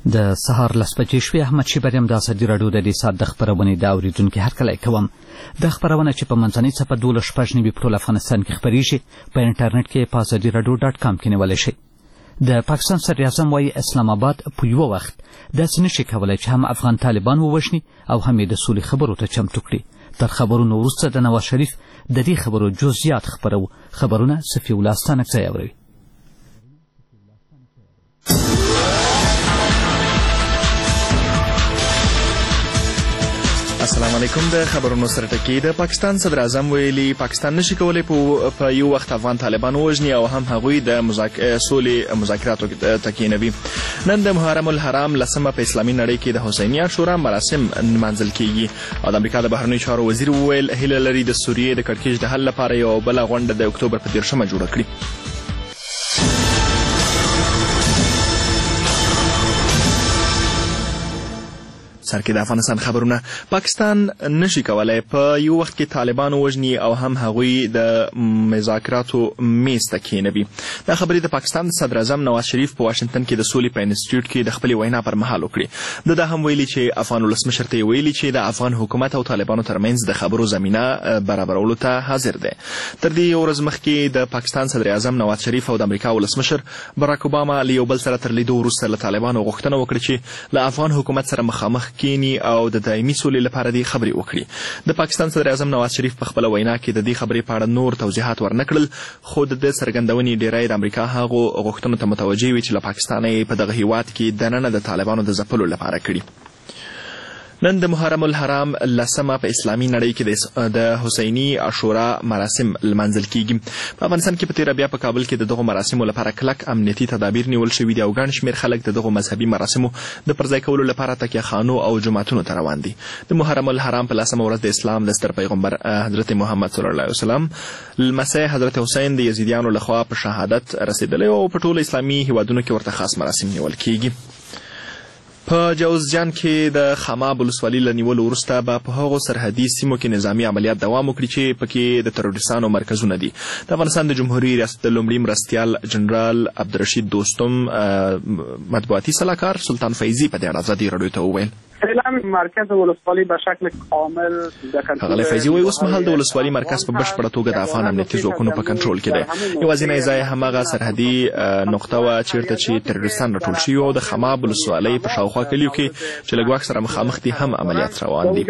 د سهار 10 بجې شوې. احمد شیبر یم. د ازادي راډیو د دې ساعت د خپرونې د اورېدونکي هرکلی کوم. د خپرونه چې په منځنۍ څپه 12:09 په ټول افغانستان کې خپریږي په انټرنیټ کې په azadiراډیو.com کې نیولی شئ. د پاکستان صدراعظم وایي اسلام آباد په یوه وخت داسې نشي کولی چې هم افغان طالبان ووژني او هم یې د سولې خبرو ته چمتو کړي. تر خبرونو وروسته د نواز شریف د دې خبرو جزئیات خپرو. خبرونه صفي الله ستانکزی اوري. السلام علیکم. د خبرونو سره ټکی. د پاکستان صدر اعظم ویلي پاکستان نشي کولی په یو وخت افغان طالبان ووژني او هم هغوی د سولې مذاکراتو ته کېنوي. نن د محرم الحرام 10 په اسلامي نړۍ کې د حسیني عاشورا مراسم نمانځل کیږي او د امریکا د بهرنیو چارو وزیر وویل هیله لري د سوریې د کړکېچ د حل لپاره یو بله غونډه د اکتوبر په 13 جوړه کړي. سر کې د افغانستان خبرونه. پاکستان نشي کولای په یو وخت کې طالبان وژني او هم هغوی د مذاکراتو میز ته کېنوي. دا خبرې د پاکستان صدر اعظم نواز شریف په واشنگټن کې د سولې په انسټیټیوټ کې د خپلې وینا پر مهال وکړي. دا هم ویلي چې افغان ولسمشر ته ویلي چې د افغان حکومت او طالبانو ترمنځ د خبرو زمینه برابرولو ته حاضر دی. تر دې یو ورځ مخکې د پاکستان صدر اعظم نواز شریف او د امریکا ولسمشر باراک اوباما له یو بل سره تر لیدو وروسته له طالبانو غوښتنه وکړه چې له افغان حکومت سره مخامخ کینی او د دایمي سولې لپاره دې خبرې وکړي. د پاکستان صدر اعظم نواز شریف په خپله وینا کې د دې خبرې په اړه نور توضیحات ورنه کړل، خو د څرګندونې ډیری د امریکا هغو غوښتنو ته متوجه وي چې له پاکستانه یې په دغه هیواد کې دننه د طالبانو د ځپلو لپاره کړي. نن د محرم الحرام 10 په اسلامي نړۍ کې د حسیني عاشورا مراسم لمانځل کیږي. په افغانستان کې په تیره بیا په کابل کې د دغو مراسمو لپاره کلک امنیتي تدابیر نیول شوي دي او ګڼ شمېر خلک د دغو مذهبي مراسمو د پرځای کولو لپاره تکیه خانو او جوماتونو ته روان دي. د محرم الحرام په 10 ورځ د اسلام د ستر پیغمبر حضرت محمد صلی الله علیه وسلم لمسی حضرت حسین د یزیدیانو لخوا په شهادت رسېدلی او په ټولو اسلامي هیوادونو کې ورته خاص مراسم نیول کیږي. په جوزجان کې د خماب ولسوالۍ له نیولو وروسته به په هغو سرحدي سیمو کې نظامي عملیات دوام وکړي چې پکې د تروریستانو مرکزونه دي. د افغانستان د جمهوریت ریاست د لومړي مرستیال جنرال عبدالرشید دوستم مطبوعاتي سلاکار سلطان فیضي په دې اړه ازادي راډیو ته وویل. مرکز ولسوالی به شکل کامل ښاغلی فیضي وایي اوس مهال د ولسوالي مرکز په بشپړه توګه د افغان امنیتي ځواکونو په کنټرول کې دی. یوازینی ځای هماغه سرحدي نقطه وه چیرته چې تروریستان راټول شوي او د خماب ولسوالۍ په شاوخوا کلیو کې چې له ګواښ سره مخامخ دي هم عملیات روان دي.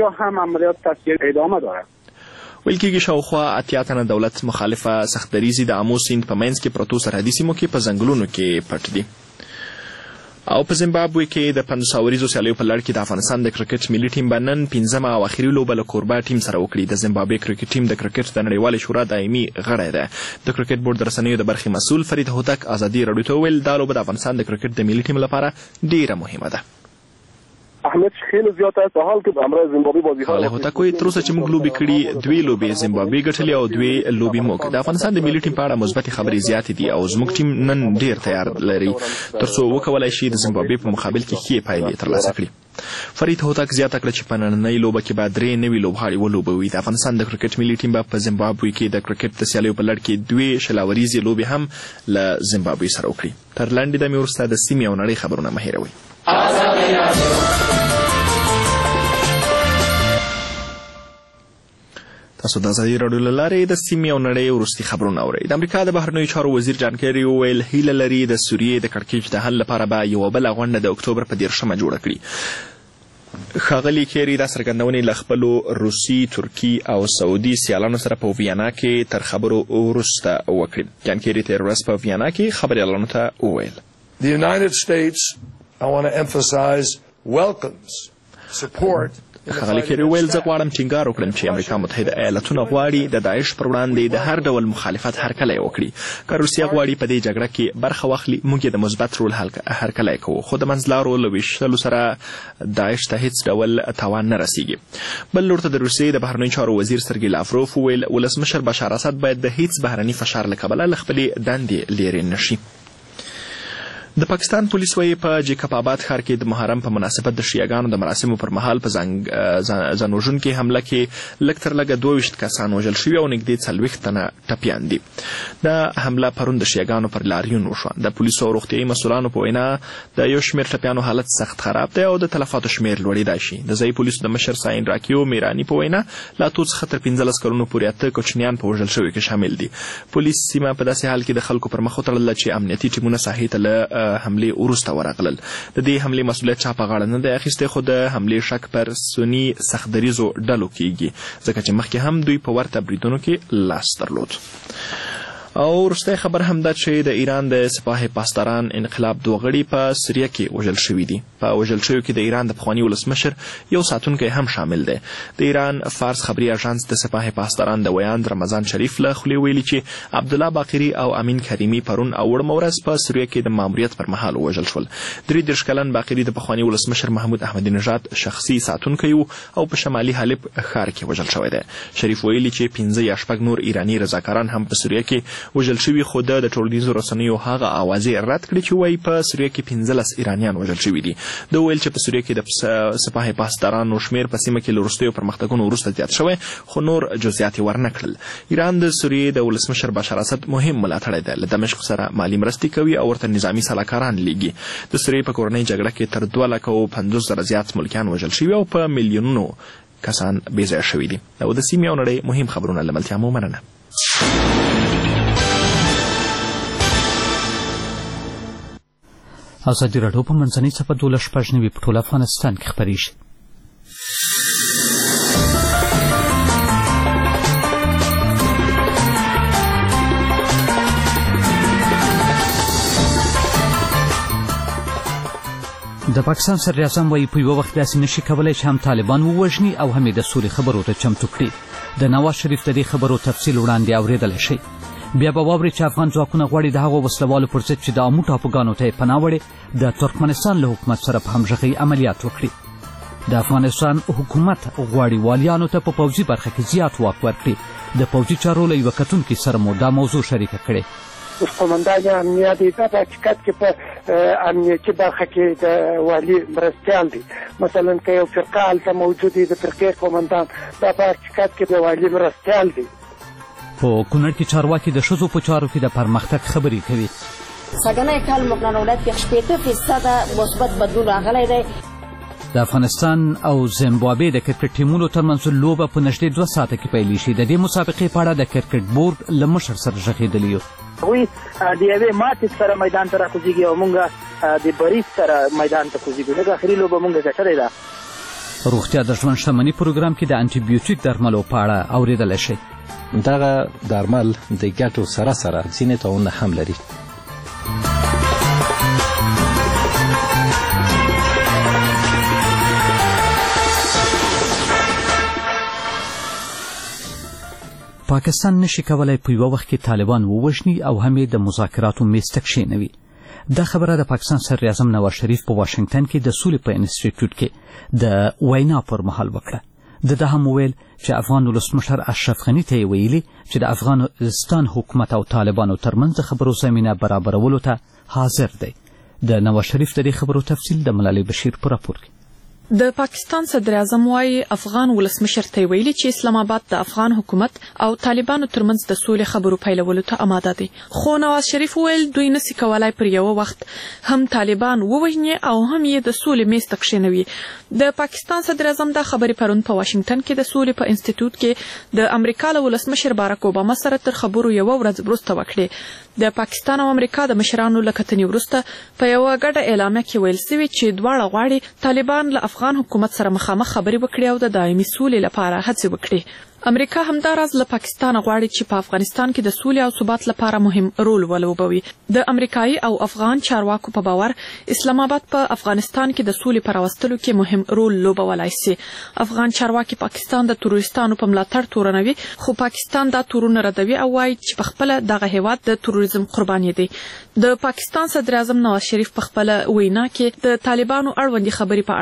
ویل کېږي شاوخوا 80 تنه دولت مخالفه سختدریزي د آمو سیند په منځ کې پرتو سرحدي سیمو کې په ځنګلونو کې پټ دي. او په زیمبابوې کې د 500 اوریزو سیالیو په لړ کې د افغانستان د کرکټ ملي ټیم به نن 15 او اخري لوبه له کوربه ټیم سره وکړي. د زیمبابوې کرکټ ټیم د کرکټ د نړیوالې شورا دایمي غړی دی. د کرکټ بورډ د رسنیو د برخې مسؤل فرید هوتک ازادي راډیو ته وویل دا لوبه د افغانستان د کرکټ د ملي ټیم لپاره ډیره مهمه ده. اهمیت خیلی زیات است حال که همراه زیمبابوی بازی‌ها هوتکوی تر اوسه چې موږ لوبې کړي 2 لوبې زیمبابوی ګټلې او 2 لوبې موږ. د افغانستان د ملي ټیم په اړه مثبت خبرې زیاتې دي او زموږ ټیم نن ډیر تیار لري ترڅو وکولای شي د زیمبابوی په مقابل کې ښې پایلې ترلاسه کړي. فرید هوتک زیاته کړه چې په نننۍ لوبه کې به 3 نوي لوبغاړي ولوبوي. د افغانستان د کرکټ ملي ټیم به په زیمبابوی کې د کرکټ د سیالیو په لړ کې 2 شلاوریزې لوبې هم له زیمبابوی سره وکړي. تر لنډې دمې وروسته د سیمې او نړۍ خبرونه مه هېروئ. تاسو د ازادي راډیو له لارې د سیمې او نړۍ وروستي خبرونه اورئ. د امریکا د بهرنیو چارو وزیر جان کیري وویل هیله لري د سوریې د کړکېچ د حل لپاره به یوه بله غونډه د اکتوبر په 13 جوړه کړي. ښاغلي کیري دا څرګندونې له خپلو روسي، ترکي او سعودي سیالانو سره په ویانا کې تر خبرو وروسته وکړي. جان کیري تېره ورځ په ویانا کې خبریالانو ته وویل The United States, I want to emphasize, welcomes support. ښاغلي کیري وویل زه غواړم ټینګار وکړم چې امریکا متحده ایالتونه غواړي د داعش پر وړاندې د هر ډول مخالفت هرکلی وکړي. که روسیه غواړي په دې جګړه کې برخه واخلي موږ یې د مثبت رول هرکلی کوو، خو د منځلارو له ویشتلو سره داعش ته هیڅ ډول تاوان نه رسیږي. بل لور ته د روسیې د بهرنیو چارو وزیر سرګي لاوروف وویل ولسمشر بشار اسد باید د هیڅ بهرني فشار له کبله له خپلې دندې لیرې نه شي. د پاکستان پولیس وایي په جیکب آباد ښار کې د محرم په مناسبت د شیعهګانو د مراسمو پر مهال په ځانوژونکې حمله کې لږ تر لږه 22 کسان وژل شوي او نږدې 40 تنه ټپیان دي. دا حمله پرون د شیعهګانو پر لاریون وشوه. د پولیسو او روغتیایي مسؤلانو په وینا د یو شمېر ټپیانو حالت سخت خراب دی او د تلفاتو شمېر لوړېدای شي. د ځایي پولیسو د مشر ساین راکیو میرانی په وینا لا اتو څخه تر 15 کلونو پورې 8 کوچنیان په وژل شوي کې شامل دي. پولیس سیمه په داسې حال کې د خلکو پر مخ وتړله چې امنیتي ټیمونه ساحې ته له حملې وروسته ورغلل. د دې حملې مسؤلیت چا په غاړه نه دی اخیستی، خو د حملې شک پر سني سختدریزو ډلو کېږي ځکه چې مخکې هم دوی په ورته بریدونو کې لاس درلود. او وروستی خبر هم دا چې د ایران د سپاه پاسداران انقلاب 2 غړي په سوریه کې وژل شوي دي. په وژل شویو کې د ایران د پخواني ولسمشر یو ساتونکی هم شامل دی. د ایران فارس خبري اژانس د سپاه پاسداران د ویاند رمضان شریف له خولې ویلي چې عبدالله باقري او امین کریمي پرون او وړمه ورځ په سوریه کې د ماموریت پر مهال وژل شول. 33 کلن باقري د پخواني ولسمشر محمود احمدي نژاد شخصي ساتونکی و او په شمالي حلب ښار کې وژل شوی دی. شریف ویلي چې 15 یا 6 نور ایراني رضاکاران هم په سوریه کې وژل شوي، خو د ټولنیزو رسنیو هغه اوازې رد کړې چې وایي په سوریه کې 15 ایرانیان وژل شوي دي. د ویل چې په سوریه کې د سپاه پاسدارانو شمېر په سیمه کې له وروستیو پرمختګونو وروسته زیات شوی، خو نور جزئیات یې ورنه کړل. ایران د سوریې د ولسمشر بشار اسد مهم ملاتړی دی. له دمشق سره مالي مرستې کوي او ورته نظامي سلاکاران لیږي. د سوریې په کورنۍ جګړه کې تر 250,000 زیات ملکیان وژل شوي او په میلیونونو کسان بېځایه شوي دي. او د سیمې او نړۍ مهم خبرونه له ملتیا مو مننه. ازادي راډیو په منځنۍ صفحه 12 په ټول افغانستان کې خپریږي. د پاکستان صدر اعظم وایي په یو وخت داسې نشي کولای چې هم طالبان ووژني او هم د سولې خبرو ته چمتو کړي. د نواز شریف د دې خبرو تفصیل وړاندې اورېدلی شئ. بیا به واورئ چې افغان ځواکونه غواړي د هغو وسلوالو پر ضد چې د امو ټاپوګانو ته یې پناه وړې د ترکمنستان له حکومت سره په همغږۍ عملیات وکړي. د افغانستان حکومت غواړي والیانو ته په پوځي برخه کې زیات واک ورکړي. د پوځي چارو له یوه کتونکي سره مو دا موضوع شریکه کړې. قومندان امنیت دا په حقیقت کې په امنیتي برخه کې د والي مرستیال دی. مثلا که یو فرقه هلته موجود دی د فرقې قومندان دا په حقیقت کې د والي مرستیال دی. په کونړ کې چارواکي د ښځو په چارو کې د پرمختګ خبرې کوي. سږنی کال موږ نن ولایت کې 80% مثبت بدلون راغلی دی. د افغانستان او زیمبابوې د کرکټ ټیمونو ترمنځ لوبه په نږدې 2 ساعته کې پیل شي. د دې مسابقې په اړه د کرکټ بورډ له مشر سره غږېدلی یو. هغوی د یوې ماتې سره میدان ته راکوزېږي او موږ د بریز سره میدان ته کوزېږو. لږ اخري لوبه موږ ګټلې ده. روغتیا د ژوند شتمني پروګرام کې د انټي بیوټیک درملو په اړه اورېدلی شئ. دغه درمل د ګټو سره سره ځینې تاوانونه هم لري. پاکستان نشي کولای په یو وخت کې طالبان ووژني او هم یې د مذاکراتو میز ته کښېنوي. دا خبره د پاکستان صدر اعظم نواز شریف په واشنګټن کې د سولې په انسټیټیوټ کې د وینا پر مهال وکړه. ده هم وویل چې افغان ولسمشر اشرف غني ته یې ویلي چې د افغانستان حکومت او طالبانو ترمنځ د خبرو زمینه برابرولو ته حاضر دی. د نواز شریف د دې خبرو تفصیل د ملالۍ بشیر په راپور کې. د پاکستان صدر اعظم وايي افغان ولسمشر ته ویلي چې اسلام آباد د افغان حکومت او طالبانو ترمنځ د سولې خبرو پیلولو ته آماده دي. خو نواز شریف ویل دوی نشي کولای پر یو وخت هم طالبان ووژني او هم یې د سولې میز ته کښېنوي. د پاکستان صدر اعظم دا خبرې پرون په واشنګټن کې د سولې په انسټیټیوټ کې د امریکا له ولسمشر باراک اوباما سره تر خبرو یو ورځ وروسته وکړې. د پاکستان او امریکا د مشرانو له کتنې وروسته په یو ګډه اعلامیه کې ویل شوی چې دواړه غواړي طالبان له افغان حکومت سره مخامخ خبرې وکړي او د دایمي سولې لپاره هڅې وکړي. امریکا همداراز له پاکستان غواړي چې په افغانستان کې د سولې او ثبات لپاره مهم رول ولوبوي. د امریکایي او افغان چارواکو په باور اسلام آباد په افغانستان کې د سولې پر راوستلو کې مهم رول لوبولای شي. افغان چارواکي پاکستان د تروریستانو په ملاتړ تورنوي، خو پاکستان دا تورونه ردوي او وايي چې په خپل دغه هیواد د تروریزم قرباني دی. د پاکستان صدر اعظم نواز شریف په خپل وینا کې د طالبانو اړوندې خبرې په اړه نور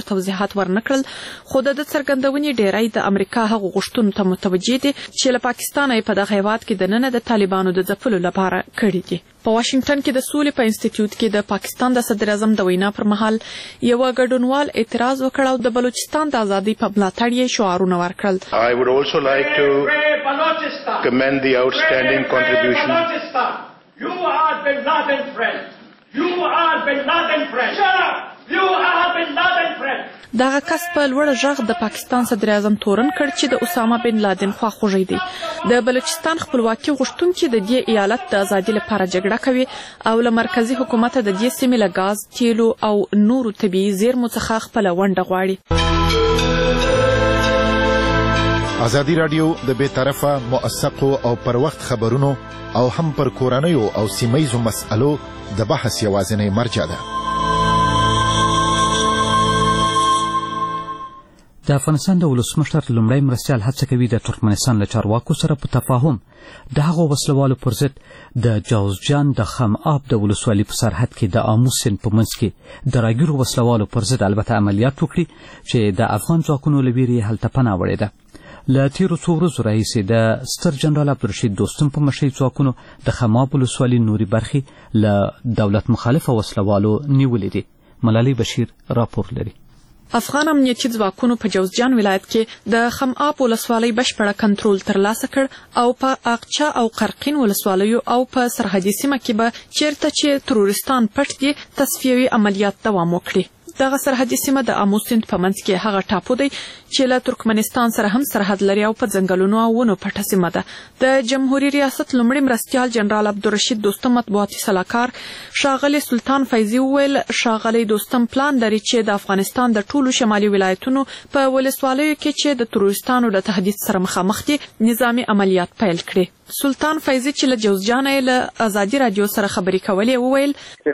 توضیحات ورنکړل، خو د څرګندونې ډیری د امریکا هغو غوښتنو ته متوجه دي چې له پاکستانه یې په دغه هیواد کې دننه د طالبانو د ځپلو لپاره کړي دي. په واشنگټن کې د سولې په انسټیټیوټ کې د پاکستان د صدر اعظم د وینا پر مهال یو ګډونوال اعتراض وکړ او د بلوچستان د ازادۍ په ملاتړ یې شعارونه ورکړل. I would also like to commend the outstanding contribution. You are Bin Laden friend. You are Bin Laden friend. Shut up. You are Bin Laden friend. دغه کس په لوړ غږ د پاکستان صدر اعظم تورن کړ چې د اسامه بن لادن خواخوږی دی. د بلوچستان خپلواکي غوښتونکي د دې ایالت د ازادۍ لپاره جګړه کوي او له مرکزی حکومت د دې سیمې له غاز، تیلو او نورو طبیعي زیرمو څخه خپله ونډه غواړي. ازادي رادیو د بیطرفه، موثقو او پر وخت خبرونو او هم پر کورنیو او سیمهیزو مسألو د بحث یوازینی مرجع ده. د افغانستان د ولسمشر لومړی مرستیال هڅه کوي د ترکمنستان له چارواکو سره په تفاهم د هغو وسلوالو پر ضد د جوزجان د خم آب د ولسوالۍ په سرحد کې د آمو سیند په منځ کې د راګیرو وسلوالو پر ضد البته عملیات وکړي چې د افغان ځواکونو له ویرې هلته پناه وړې ده. له تیرو څو ورځو راهیسې د ستر جنرال عبدالرشید دوستم په مشرۍ ځواکونو د خم آب ولسوالۍ نورې برخې له دولت مخالفه وسلوالو نیولې دي. ملالۍ بشیر راپور لري. افغان امنیتي ځواکونو په جوزجان ولایت کې د خم آب ولسوالۍ بشپړه کنټرول ترلاسه کړ او په اقچه او قرقین ولسوالیو او په سرحدي سیمه کې به چیرته چې تروریستان پټ دي تصفیوي عملیات دوام وکړي. دغه سرحدي سیمه د آمو سیند په منځ کې هغه ټاپو دی چې له ترکمنستان سره هم سرحد لري او په ځنګلونو او ونو پټه سیمه ده. د جمهوریت ریاست لومړي مرستیال جنرال عبدالرشید دوستم مطبوعاتي سلاکار ښاغلی سلطان فیضي وویل ښاغلی دوستم پلان لري چې د افغانستان د ټولو شمالي ولایتونو په ولسوالیو کې چې د تروریستانو له تهدید سره مخامخ دي نظامي عملیات پیل کړي. سلطان فیضي چې له جوزجانه له ازادي رادیو سره خبرې کولې وویل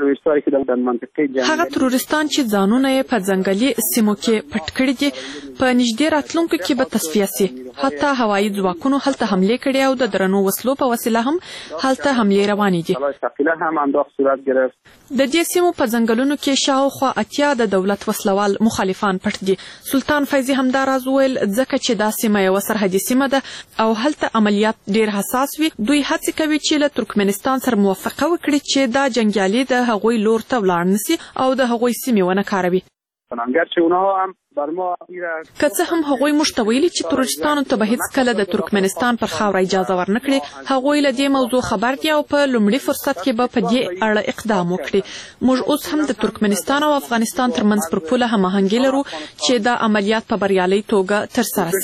هغه تروریستان چې ځانونه یې په ځنګلي سیمو کې پټ کړي دي په نږدې راتلونکو کې به تصفیه سي. حتی هوایي ځواکونو هلته حملې کړي او د درنو وسلو په وسیله هم هلته حملې روانې دي. د دې سیمو په ځنګلونو کې شاوخوا 80 د دولت وسلوال مخالفان پټ دي. سلطان فیضي همدا راز وویل ځکه چې دا سیمه یوه سرحدي سیمه ده او هلته عملیات ډېر حساس وي دوی هڅې کوي چې له ترکمنستان سره موافقه وکړي چې دا جنګیالي د هغوی لور ته ولاړ نسي او د هغوی سیمې ونه کاروي. که څه هم هغوی موږ ته ویلي چې تروریستانو ته به هیڅکله د ترکمنستان پر خاوره اجازه ورنکړي، هغوی له دې موضوع خبر دي او په لومړي فرصت کې به په دې اړه اقدام وکړي. موږ اوس هم د ترکمنستان او افغانستان ترمنځ پر پوله هماهنګي لرو چې دا عملیات په بریالۍ توګه ترسره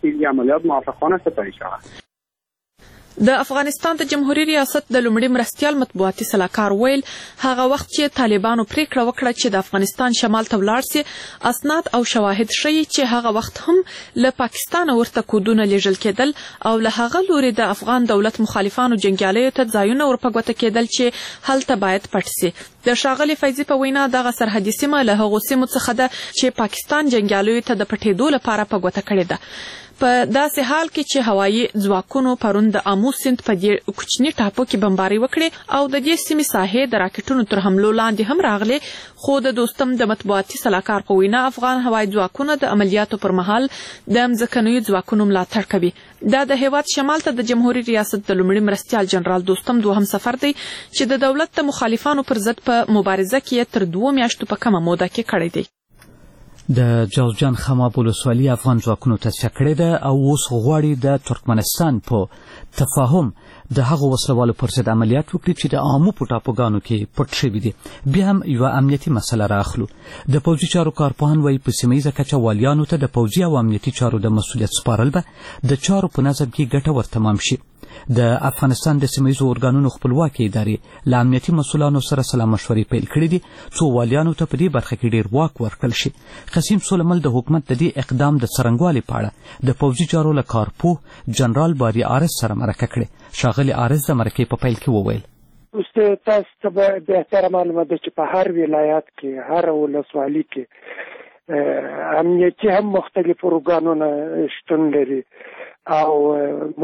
سي. د افغانستان د جمهوریت ریاست د لومړي مرستیال مطبوعاتي سلاکار ویل هغه وخت چې طالبانو پریکړه وکړه چې د افغانستان شمال ته ولاړ سي اسناد او شواهد ښیي چې هغه وخت هم له پاکستان ورته کودونه لیږل کېدل او له هغه لوري د افغان دولت مخالفانو جنګیالیو ته ځایونه ورپه ګوته کېدل چې هلته باید پټ سي. د ښاغلي فیضي په وینا دغه سرحدي سیمه له هغو سیمو څخه ده چې پاکستان جنګیالیو ته د پټېدو لپاره په ګوته کړې ده. په داسې حال کې چې هوایي ځواکونو پرون د آمو سیند په دې کوچني ټاپو کې بمباري وکړې او د دې سیمې ساحې د راکټونو تر حملو لاندې هم راغلې، خو د دوستم د مطبوعاتي سلاکار په وینا افغان هوایي ځواکونه د عملیاتو پر مهال د مځکنیو ځواکونو ملاتړ کوي. دا د هیواد شمال ته د جمهوریت ریاست د لومړي مرستیال جنرال دوستم دوهم سفر دی چې د دولت د مخالفانو پر ضد په مبارزه کې تر 2 میاشتو په کمه موده کې کړی دی. د جوزجان خم آب ولسوالي افغان ځواکونو تصفیه کړې ده او اوس غواړي د ترکمنستان په تفاهم د هغو وسلوالو پر ضد عملیات وکړي چې د آمو په ټاپوګانو کې پټ شوي دي. بیا هم یوه امنیتي مسله رااخلو. د پوځي چارو کارپوهان وایي په سیمه ییزه کچه والیانو ته د پوځي او امنیتي چارو د مسؤلیت سپارل به د چارو په نظم کې ګټور تمام شي. د افغانستان د سیمه ییزو ارګانونو خپلواکي ادارې له امنیتي مسؤلانو سره سلا مشورې پیل کړي دي څو والیانو ته په دې برخه کې ډېر واک ورکړل شي. قسیم سلیمل د حکومت د دې اقدام د څرنګوالي په اړه د پوځي چارو له کارپوه جنرال باري عارض سره مرکه کړې. ښاغلي عارض د مرکې په پیل کې وویل تاسو ته به بهتره معلومه ده چې په هر ولایت کې هر ولسوالي کې امنیتي هم مختلف ارګانونه شتون لري او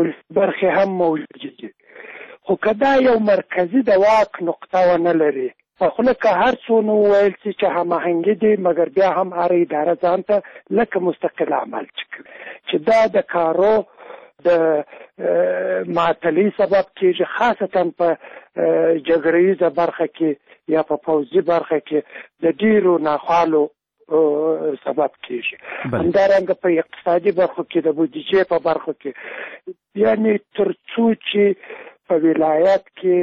برخې هم موجود دي، خو که دا یو مرکزي د واک نقطه ونه لري په خوله که هر څونه وویل شي چې هماهنګي دي، مګر بیا هم هر اداره ځان ته لکه مستقل عمل کوي، چې دا د کارو د معطلۍ سبب کېږي، خاصتا په جګړیزه برخه کې یا په پوځي برخه کې د ډیرو ناخوالو سبب کېږي. همدارنګه په اقتصادي برخو کې د بودیجې په برخو کې، یعنی تر څو چې په ولایت کې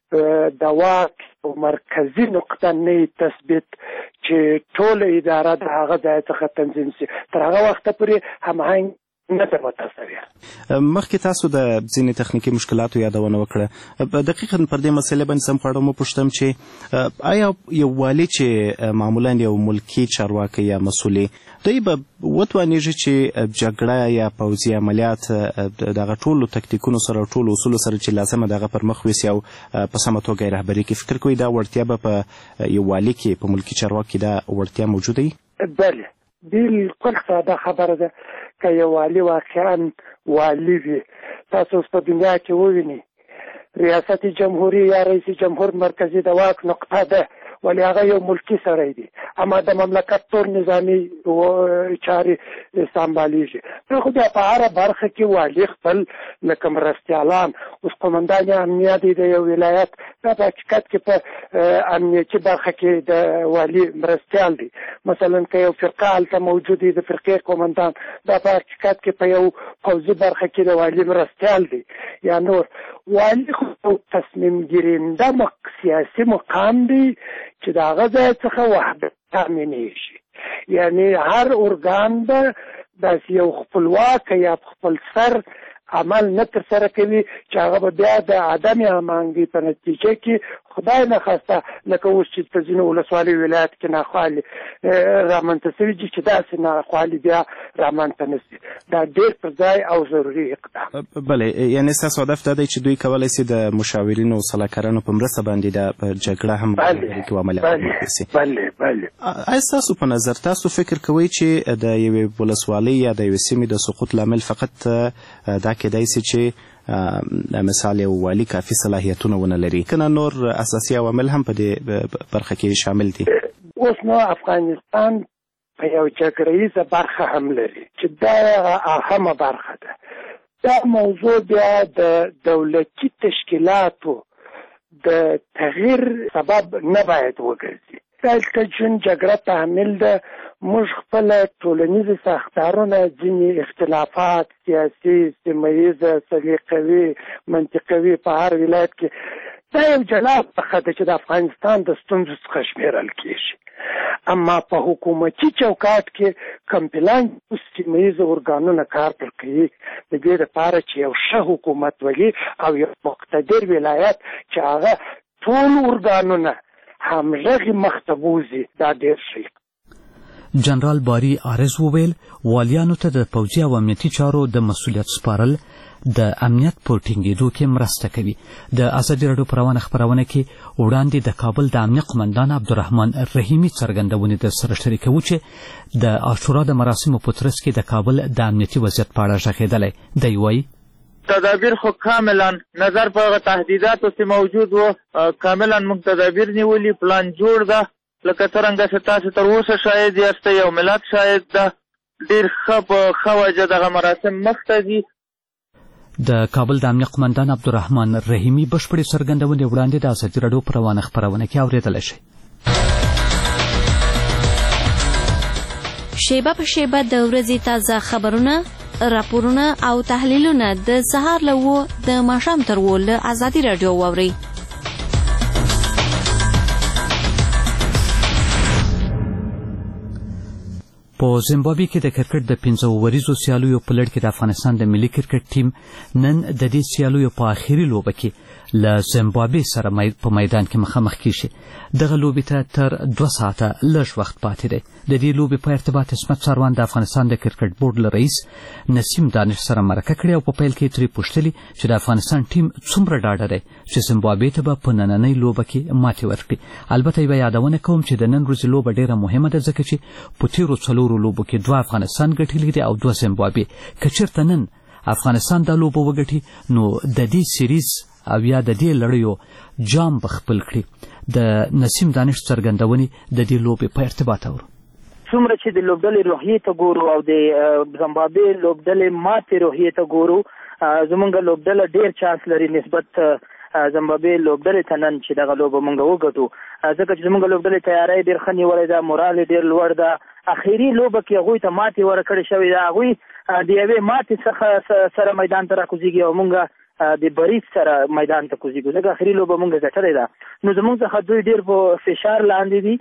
د واک او مرکزي نقطه نه تثبیت چې ټوله اداره د هغه ځای څخه تنظیم شي، تر هغه وخته پورې هماهنګ نه ده متصوره. مخکې تاسو د ځینې تخنیکي مشکلاتو یادونه وکړه. دقیقاً پر دې مسئله باندې سم خواړه مو پوښتم چې آیا یو والي چې معمولاً یو ملکي چارواکي یا مسؤلي دوی به وتوانیږي چې جګړه یا پوځي عملیات دغه ټولو تکتیکونو سره ټولو اصولو سره چې لازمه دغه پر مخ ویسي او په سمه توګه یې رهبري کړي؟ فکر کوئ دا وړتیا به په یو والي کې په ملکي چارواکي دا وړتیا موجوده وي؟ بله، بالکل ساده خبره ده. که یو والي واقعا والي وي، تاسو اوس په دنیا کې ووینئ ریاست جمهوری یا رئیس جمهور مرکزي د واک نقطه ده، ولی هغه یو ملکی سړی دی، اما د مملکت ټول نظامي چارې سمبالیږي. خو بیا په هره برخه کې والي خپل لکه مرستیالان، اوس قومندان امنیه دی د یو ولایت، دا په حقیقت کې په امنیتي برخه کې د والي مرستیال دی. مثلا که یو فرقه هلته موجود دی، د فرقې قومندان، دا په حقیقت کې په یو پوځي برخه کې د والي مرستیال دی. یا نور والي خو تصمیم ګیرنده سیاسي مقام دی چې د هغه ځای څخه وحدت تامینېږي، یعنی هر ارګان به داسې یو خپلواک یا خپل سر عمل نه ترسره کوي چې هغه به بیا د عدم هماهنګۍ په نتیجه کې خدای نخواسته لکه اوس چې په ځینو ولسوالیو ولایت کې ناخوالې رامنځته شوي دي چې داسې ناخوالې بیا رامنځته نه شي. دا ډېر پر ځای او ضروري اقدام. بله، یعنې ستاسو هدف دا دی چې دوی کولی شي د مشاورینو او سلاکارانو په مرسته باندې د جګړه هم کې عملیات وکړي. بله بله. آیا ستاسو په نظر تاسو فکر کوئ چې د یوې ولسوالۍ یا د یوې سیمې د سقوط لامل فقط دا کېدای شي چې مثال یو والي کافي صلاحیتونه ونه لري، کنه نور اساسي عوامل هم په دې برخه کې شامل دي؟ اوس نو افغانستان په یو جګړیزه برخه هم لري چې دا اهمه برخه ده. دا موضوع بیا د دولتي تشکیلاتو د تغییر سبب نه باید وګرځي. دلته جون جګړه تحمیل ده، موږ خپل ټولنیز ساختارونه، ځینې اختلافات سیاسي، سیمهیزه، سلیقوي، منطقوي په هر ولایت کې دا یو جلا برخه ده چې د افغانستان د ستونزو څخه شمیرل کېږي. اما په حکومتي چوکاټ کې کوم پلان سیمهیزه ارګانونه کار پر کوي د دې لپاره چې یو ښه حکومت ولي او یو مقتدر ولایت چې هغه ټول ارګانونه همغږي مخته بوځي، دا ډېر ښه. جنرال باری عارض وویل والیانو ته د پوځي او امنیتي چارو د مسؤلیت سپارل د امنیت په ټینګېدو کې مرسته کوي. د ازادي راډیو په روانه خپرونه کې وړاندې د کابل د امنیه قمندان عبدالرحمن رحیمي څرګندونې درسره شریکوو چې د عاشورا د مراسمو په ترڅ کې د کابل د امنیتي وضعیت په اړه غږېدلی. دی وایي تدابیر خو کاملا نظر په تهدیداتو چې موجود و، کاملا موږ تدابیر نیولي، پلان جوړ ده. لکه څرنګه چې تاسو تر اوسه شاهد یاست، یو ملت شاهد ده، ډېر ښه په ښه وجه دغه مراسم مخته ځي. د کابل د امنیه قمندان عبدالرحمن رحیمي بشپړې څرګندونې وړاندې د ازادي راډیو په روانه خپرونه کې اورېدلی شئ. شیبه په شیبه د ورځې تازه خبرونه، راپورونه او تحلیلونه د سهار له 9 د ماښام تر 10 له ازادي راډیو واورئ. په زیمبابوې کې د کرکټ د 15 اوریزو سیالیو په لړ کې د افغانستان د ملي کرکټ ټیم نن د دې سیالیو په آخري لوبه کې له زیمبابوې سره په میدان کې مخامخ کیږي. دغه لوبې ته تر 2 ساعته لږ وخت پاتې دی. د دې لوبې په ارتباط اسمت ساروان د افغانستان د کرکټ بورډ له رئیس نسیم دانش سره مرکه کړې او په پیل کې ترې پوښتلي چې د افغانستان ټیم څومره ډاډه دی چې زیمبابوې ته به په نننۍ لوبه کې ماتې ورکړي. البته یوه یادونه کوم چې د نن ورځې لوبه ډېره مهمه ده ځکه چې په تېرو 4 لوبو کې 2 افغانستان ګټلي دي او 2 زیمبابوې. که چېرته نن افغانستان دا لوبه وګټي نو د دې سیریز او یا د دې لړیو جام بخپل کړي. د نسیم دانش څرګندونې د دې لوبې په ارتباط اورو. څومره چې د لوبډلې روحیې ته ګورو او د زمبابوې لوبډلې ماتې روحیې ته ګورو، زمونږ لوبډله ډېر چانس لري نسبت زمبابوې لوبډلې ته نن چې دغه لوبه مونږ وګټو، ځکه چې زمونږ لوبډلې تیاری ډېر ښه نیولی ده، مورال یې ډېر لوړ ده. اخري لوبه کې هغوی ته ماتې ورکړې شوې ده، هغوی د یوې ماتې څخه سره میدان ته راکوزېږي او مونږ د بریز سره میدان ته کوزېږو، ځکه اخري لوبه مونږ ګټلې ده. نو زمونږ څخه دوی ډېر په فشار لاندې دي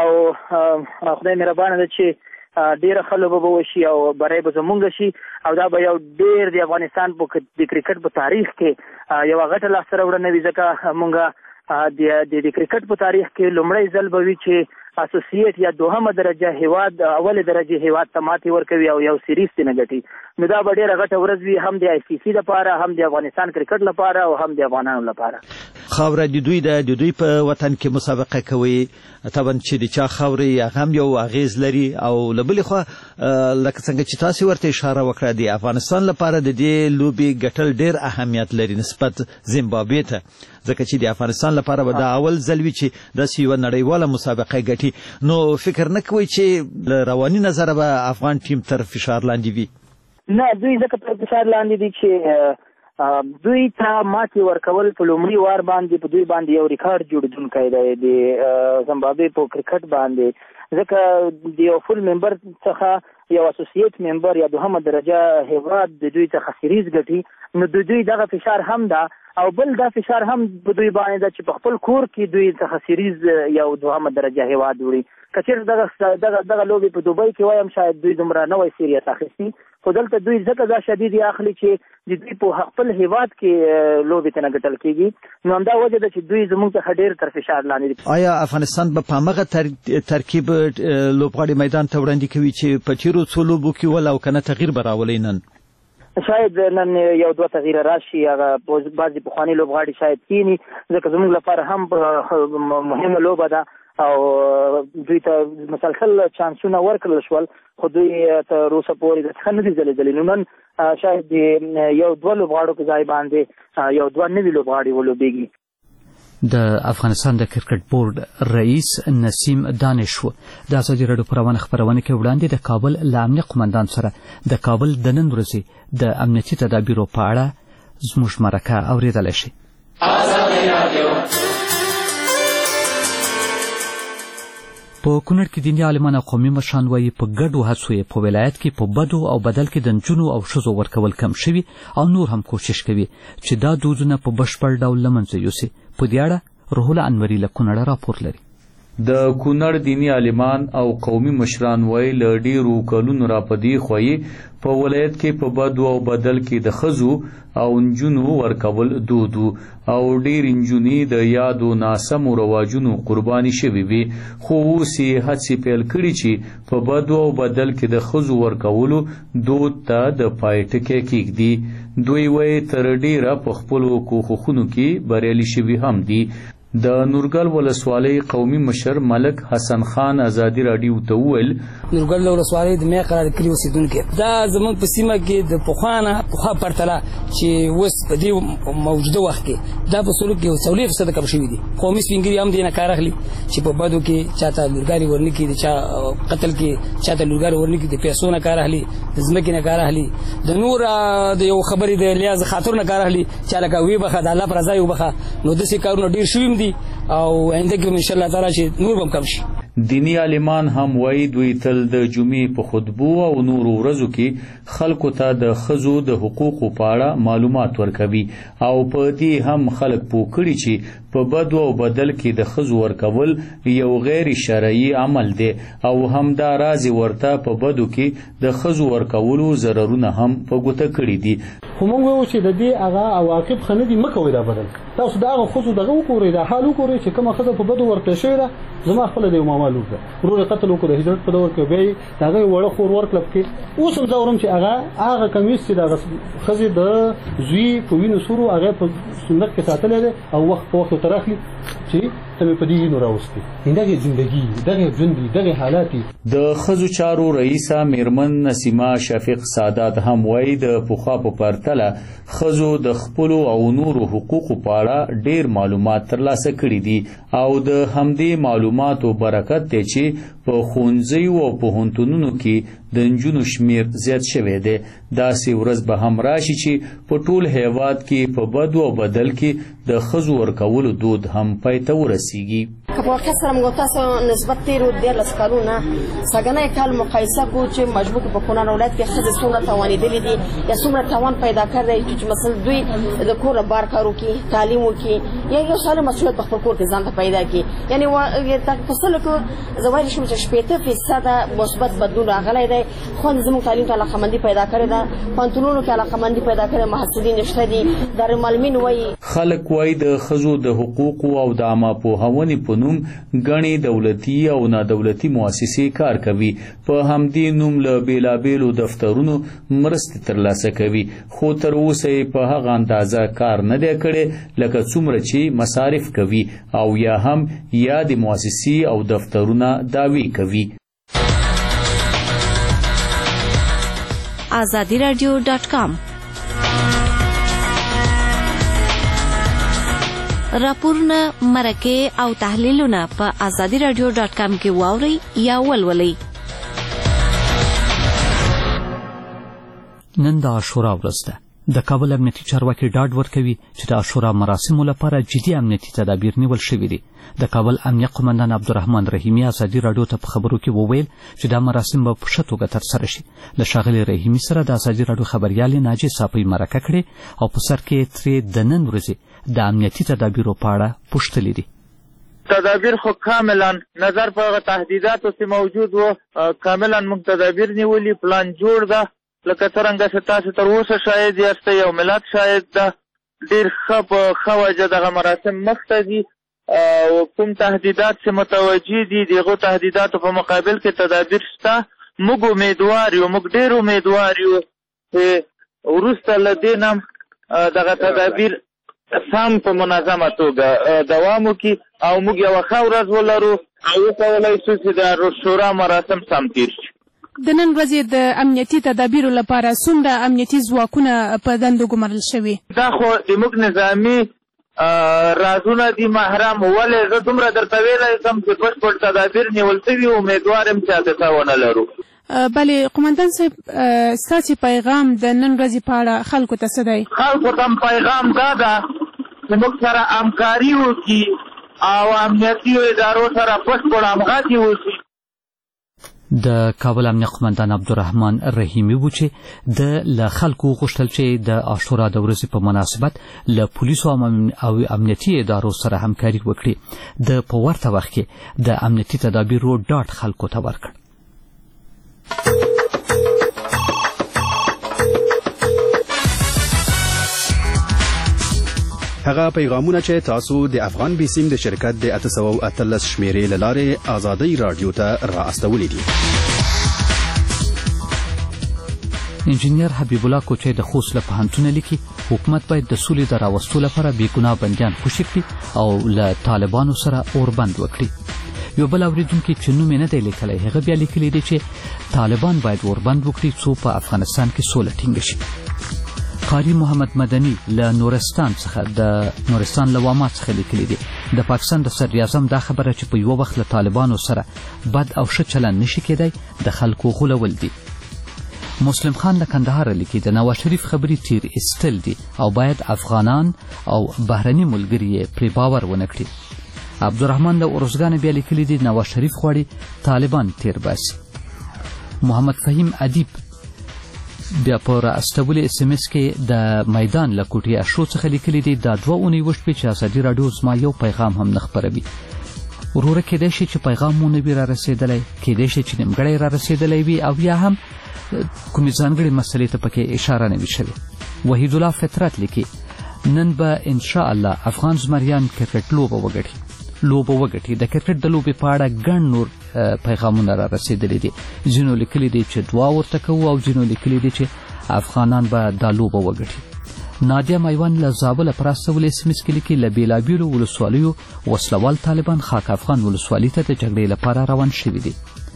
او خدای مهربانه ده چې ډېره ښه لوبه به وشي او بری به زمونږ شي او دا به یو ډېر د افغانستان د کرکټ په تاریخ کې یوه غټه لاسته راوړنه وي، ځکه مونږ د کرکټ په تاریخ کې لومړی ځل به وي چې اسوسییټ یا دوهمه درجه هیواد اولې درجه هیواد ته ماتې ورکوي او یو سیریز ترې نه ګټي. نو دا به ډېره غټه ورځ وي، هم د ICC لپاره، هم د افغانستان کرکټ لپاره او هم د افغانانو لپاره. خاوره د دوی په وطن کې مسابقه کوي، طبعا چې د چا خاورې هغه هم یو اغیز لري او له بلې خوا لکه څنګه چې تاسې ورته اشاره وکړه د افغانستان لپاره د دې لوبې ګټل ډېر اهمیت لري نسبت زیمبابوې ته، ځکه چې د افغانستان لپاره به دا اول ځل وي چې داسې یوه نړیواله مسابقه ګټي. نو فکر نه کوئ چې له رواني نظره به افغان ټیم تر فشار لاندې وي؟ نه، دوی ځکه تر فشار لاندې دي چې دوی ته ماتې ورکول په لومړي وار باندې په دوی باندې یو ریکارډ جوړېدونکی دی د زمبابوې په کرکټ باندې، ځکه د یو فل ممبر څخه یو اسوسییټ ممبر یا دوهمه درجه هیواد د دوی څخه سیریز ګټي. نو د دوی دغه فشار هم ده او بل دا فشار هم په دوی باندې ده چې په خپل کور کې دوی څخه سیریز یو دوهمه درجه هیواد وړي. که چېرته دغه لوبې په دوبۍ کې وایم شاید دوی دومره نه وای سیریس اخیستي، خو دلته دوی ځکه دا شدید اخلي چې د دوی په خپل هیواد کې لوبې ته نه ګټل کېږي. نو همدا وجه ده چې دوی زموږ څخه ډېر تر فشار لاندې دي. آیا افغانستان به په همغه ترکیب لوبغاړي میدان ته وړاندې کوي چې په تېرو څو لوبو کې ول او که نه تغییر به راولي؟ نن شاید نن یو دوه تغییره راشي، هغه بعضې پخواني لوبغاړي شاید کینی، ځکه زموږ لپاره هم مهمه لوبه ده او دوی ته مسلسل چانسونه ورکړل شول، خو دوی تر اوسه پورې څخه نه دي ځلېدلي. نو نن شاید یو دوه لوبغاړو په ځای باندې یو دوه نوي لوبغاړي ولوبېږي. د افغانستان د کرکټ بورډ رئیس نسیم دانش د ازادي راډیو په روانه خپرونه کې وړاندې د کابل له امنیه قومندان سره د کابل د نن ورځې د امنیتي تدابیرو په اړه زموږ مرکه اورېدلی شي. په کونړ کې دیني عالمان او قومي مشران وایي په ګډو هڅو یې په ولایت کې په بدو او بدل کې د نجونو او ښځو ورکول کم شوي او نور هم کوشش کوي چې دا دودونه په بشپړ ډول له منځه یوسي. په دې اړه روح الله انوري له کونړه راپور لري. د کونړ دینی عالمان او قومي مشران وایي له ډېرو کلونو راپدې خویي په ولایت کې په بدو او بدل کې د ښځو او نجونو ورکول دود او ډېر نجونې د یادو ناسمو رواجونو قرباني شوي وي، خو اوس یې هڅې پیل کړي چې په بدو او بدل کې د ښځو ورکولو دود ته د پای ټکی کېږدي. دوی وایي تر ډېره په خپلو کوښښونو کې بریالي شوي هم دي. د نورګل ولسوالۍ قومي مشر ملک حسن خان ازادي راډیو ته وویل نورګل ولسوالۍ د مې قرار کړی اوسیدونکو دا زموږ په سیمه کې د پخوا پرتله چې اوس په دې موجوده وخت کې دا په سلوک کې 40% کم شوي دي. قومي سپینګري هم دې نه کار اخلي چې په بدو کې چاته لورګاري ورنکي د چا قتل کې چاته لورګاري ورنکي د پیسو نه کار اخلي، د ځمکې نه کار اخلي، د نور د یو خبرې د لیاز خاطر نه کار اخلي، چا لکه وی بخه د الله پر رضا یو بخه. نو داسې کارونه ډېر شوي او آینده کې ان شاء الله تعالی چې نور هم کم شي. دینی عالمان هم وایي دوی تل د جمعې په خطبو او نورو ورځو کې خلکو ته د ښځو د حقوقو په اړه معلومات ورکوي او په دې هم خلک پوه کړي چې په بدو او بدل کې د ښځو ورکول یو غیر شرعي عمل دی او همدا راز ورته په بدو کې د ښځو ورکولو ضررونه هم په ګوته کړي دي. خو موږ وایو چې د دې هغه عواقب ښه نه دي، مه کوئ دا بدل. تاسو د هغه ښځو دغه وګورئ، دا حال وګورئ چې کومه ښځه په بدو ورکړل شوې ده. زما خپله د یو ماما لور ده، ورور یې قتل وکړو د هجرت په دور کې، بیا یې د هغې وړه خور ورکړه پکې. اوس هم زه اورم چې هغه کمیس چې د هغه ښځې د زوی په وینو سور و هغه په صندوق کې ساتلی دی او وخت په وخت ورته راخلي چې ته مې په دې وینو راوستې دغه زندگی دغه ژوند دغه حالات د ښځو چارو رئیسه میرمن نسیمه شفیق سادات هم وایي د پخوا په پرتله ښځو د خپلو او نورو حقوقو په اړه ډېر معلومات ترلاسه کړي دي او د همدې معلوماتو برکت دی چې په ښوونځیو او پوهنتونونو کې د نجونو شمیر زیات شوی دی. داسې ورځ به هم راشي چې په ټول هیواد کې په بدو او بدل کې د ښځو ورکولو دود هم پای ته ورسیږي. که په واقع سره موږ تاسو نسبت تیرو 13 کالونه څنګه کال مقایسه کو چې مجبور په کونړ ولایت کې ښځې څومره توانېدلې دي یا څومره توان پیدا کړی چې مثلا دوی د کور بار کارو کې تعلیم وکړي یا یو سالم مسؤلیت په خپل کور کې ځان ته پیدا کړي. یعنی په فصل کې زه وایلی شم چې 80% مثبت بدلون راغلی دی. خوند زموږ تعلیم ته علاقه‌مندي پیدا کړې ده، پوهنتونونو کې علاقه‌مندي پیدا کړې، محصلین شته دي. دارالمعلمین وایي خلک وایي د ښځو د حقوقو او د عامه پوهونې په نوم ګڼې دولتي او نادولتي مؤسسې کار کوي. په همدې نوم له بېلابېلو دفترونو مرستې ترلاسه کوي، خو تر اوسه یې په هغه اندازه کار نه دی کړی لکه څومره چې مصارف کوي او یا هم یادې مؤسسې او دفترونه دعوی کوي. azadiradio.com راپورونه، مرکې او تحلیلونه په azadiradio.com کې واورئ یا ولولئ. نن د عاشورا ورځ ده. د کابل امنیتي چارواکي ډاډ ورکوي چې د عاشورا مراسمو لپاره جدي امنیتي تدابیر نیول شوي دي. د کابل امنیه قومندان عبدالرحمن رحیمي ازادي راډیو ته په خبرو کې وویل چې دا مراسم به په ښه توګه ترسره شي. له ښاغلي رحیمي سره د ازادي راډیو خبریالې ناجیې صافۍ مرکه کړې او په سر کې ترې د نن ورځې د امنیتي تدابیرو په اړه پوښتلي دي. تدابیر خو کاملا نظر په تهدیداتو چې موجود و، کاملا موږ تدابیر نیولي، پلان جوړ ده. لکه څرنګه چې تاسو تر اوسه شاید یاستئ او ملت شاید ده ډېر ښه په ښه وجه دغه مراسم مخته دي. کوم تهدیدات چې متوجه دي د هغو تهدیداتو په مقابل کې تدابیر شته. موږ امیدوار یو، موږ ډېر امیدوار یو چې وروسته له دې نه دغه تدابیر سم په منظمه توګه دوام وکړي او موږ یوه ښه ورځ ولرو او وکولی شو چې د شورا مراسم سم تیر شي. د نن ورځې د امنیتي تدابیرو لپاره څومره امنیتي ځواکونه په دندو ګمارل شوي؟ دا خو زموږ نظامي رازونه دي محرم. ولې زه دومره درته ویلی شم چې بشپړ تدابیر نیول شوي، امیدوار یم چې حادثه ونه لرو. بلې قومندان صاحب، ستاسې پیغام د نن ورځې په اړه خلکو ته څه دی؟ خلکو ته پیغام دا ده چې موږ سره همکاري وکړي او امنیتي ادارو سره بشپړ همغږي وشي. د کابل امنیه قومندان عبدالرحمن رحیمي و چې د له خلکو غوښتل چې د عاشورا د ورځې په مناسبت له پولیسو او امنیتي ادارو سره همکاري وکړي. د په ورته وخت کې د امنیتي تدابیرو ډاډ خلکو ته ورکړ. هغه پیغامونه چې تاسو د افغان بیسیم د شرکت د 813 شمیرې له لارې ازادي رادیو ته را استولې دي. انجینیر حبیب الله کوچی د خوست له پوهنتونه لیکي حکومت باید د سولې د راوستو لپاره بېګناه بندیان خوشي کړي او له طالبانو سره اوربند وکړي. یو بل اوریدونکي چې نوم یې نه دی لیکلی هغه بیا لیکلی دی چې طالبان باید اوربند وکړي څو په افغانستان کې سوله ټینګه شي. قاری محمد مدني له نورستان لواما څخه لیکلی دی د پاکستان د صدر اعظم دا خبره چې په یو وخت له طالبانو سره بد او ښه چلند نشي کېدی د خلکو غولول دي. مسلم خان له کندهار لیکي د نواز شریف خبرې تیر ایستل دي او باید افغانان او بهرني ملګري پرې باور ونه کړي. عبدالرحمن له ارزګان بیا لیکلی دی نواز شریف غواړي طالبان تیر باسي. محمد فهیم ادیب بیا په راستولې SMS کې د میدان له کوټې اشرو څخه لیکلی دی دا 2 اونۍ وشوې چې ازادي راډیو زما یو پیغام هم نه خپروي. وروره کېدای شي چې پیغام مو نه وي را رسېدلی، کېدای شي چې نیمګړی را رسېدلی وي او یا هم کومې ځانګړې مسلې ته پکې اشاره نه وي شوې. وحید الله فطرت لیکي نن به انشاءالله افغان زمریان کرکټ لوبه وګټي. د کرکټ د لوبې په اړه ګڼ نور پیغامونه را رسېدلي دي. ځینو لیکلي دي چې دعا ورته کوو او ځینو لیکلي دي چې افغانان به دا لوبه وګټي. نادیه میوان له زابل پراسته ول اس ام اس کې لیکي له بیلابیلو ولسوالیو وسلوال طالبان خاک افغان ولسوالۍ ته د جګړې لپاره روان شوي دي.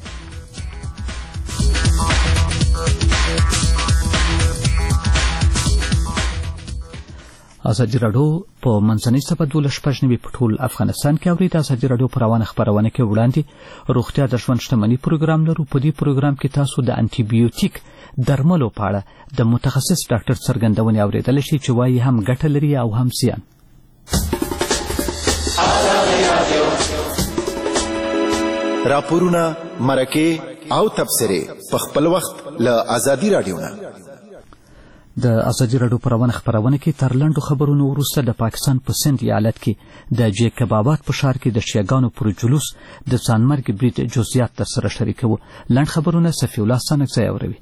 ازادي راډیو په منځنۍ صفحه 12 په ټول افغانستان کې اوري. د ازادي راډیو په روانه خبرونه کې وړاندې روغتیا د ژوند شتمنۍ پروګرام لرو. په دې پروګرام کې تاسو د انټي بیوټیک درملو په اړه د متخصص ډاکټر څرګندونې اوریدلی شئ چې وایي هم ګټه لري او هم زیان. راپورونه، مرکې او تبصرې په خپل وخت له ازادي راډیو نه. د ازادي راډیو په روانه خبرونه کې تر لنډو خبرونو وروسته د پاکستان په سند ایالت کې د جیکب آباد په ښار کې د شیعاګانو پر جلوس د ځانمرګ برید جزئیات درسره شریکوو. لنډ خبرونه صفي الله سانکزی اوروي.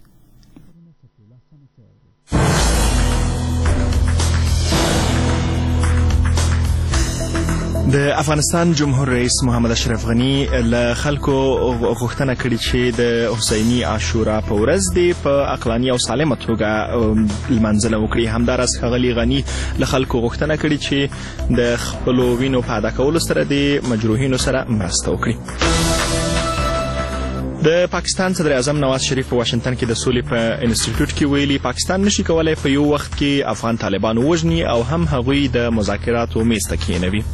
د افغانستان جمهور رئیس محمد اشرف غنی له خلکو غوښتنه کړې چې د حسیني عاشورا په ورځ دی په عقلاني او سالمه توګه لمانځنه وکړي. همداراز ښاغلي غني له خلکو غوښتنه کړې چې د خپلو وینو په ادا کولو سره د مجروحینو سره مرسته وکړي. د پاکستان صدر اعظم نواز شریف په واشنگټن کې د سولې په انسټیټیوټ کې ویلي پاکستان نشي کولای په یو وخت کې افغان طالبان ووژني او هم هغوی د مذاکراتو میز ته کښېنوي.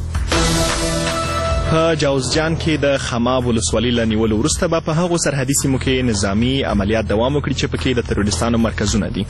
په جوزجان کې د خماب ولسوالۍ له نیولو وروسته به په هغو سرحدي سیمو کې نظامي عملیات دوام وکړي چې پکې د تروریستانو مرکزونه دي.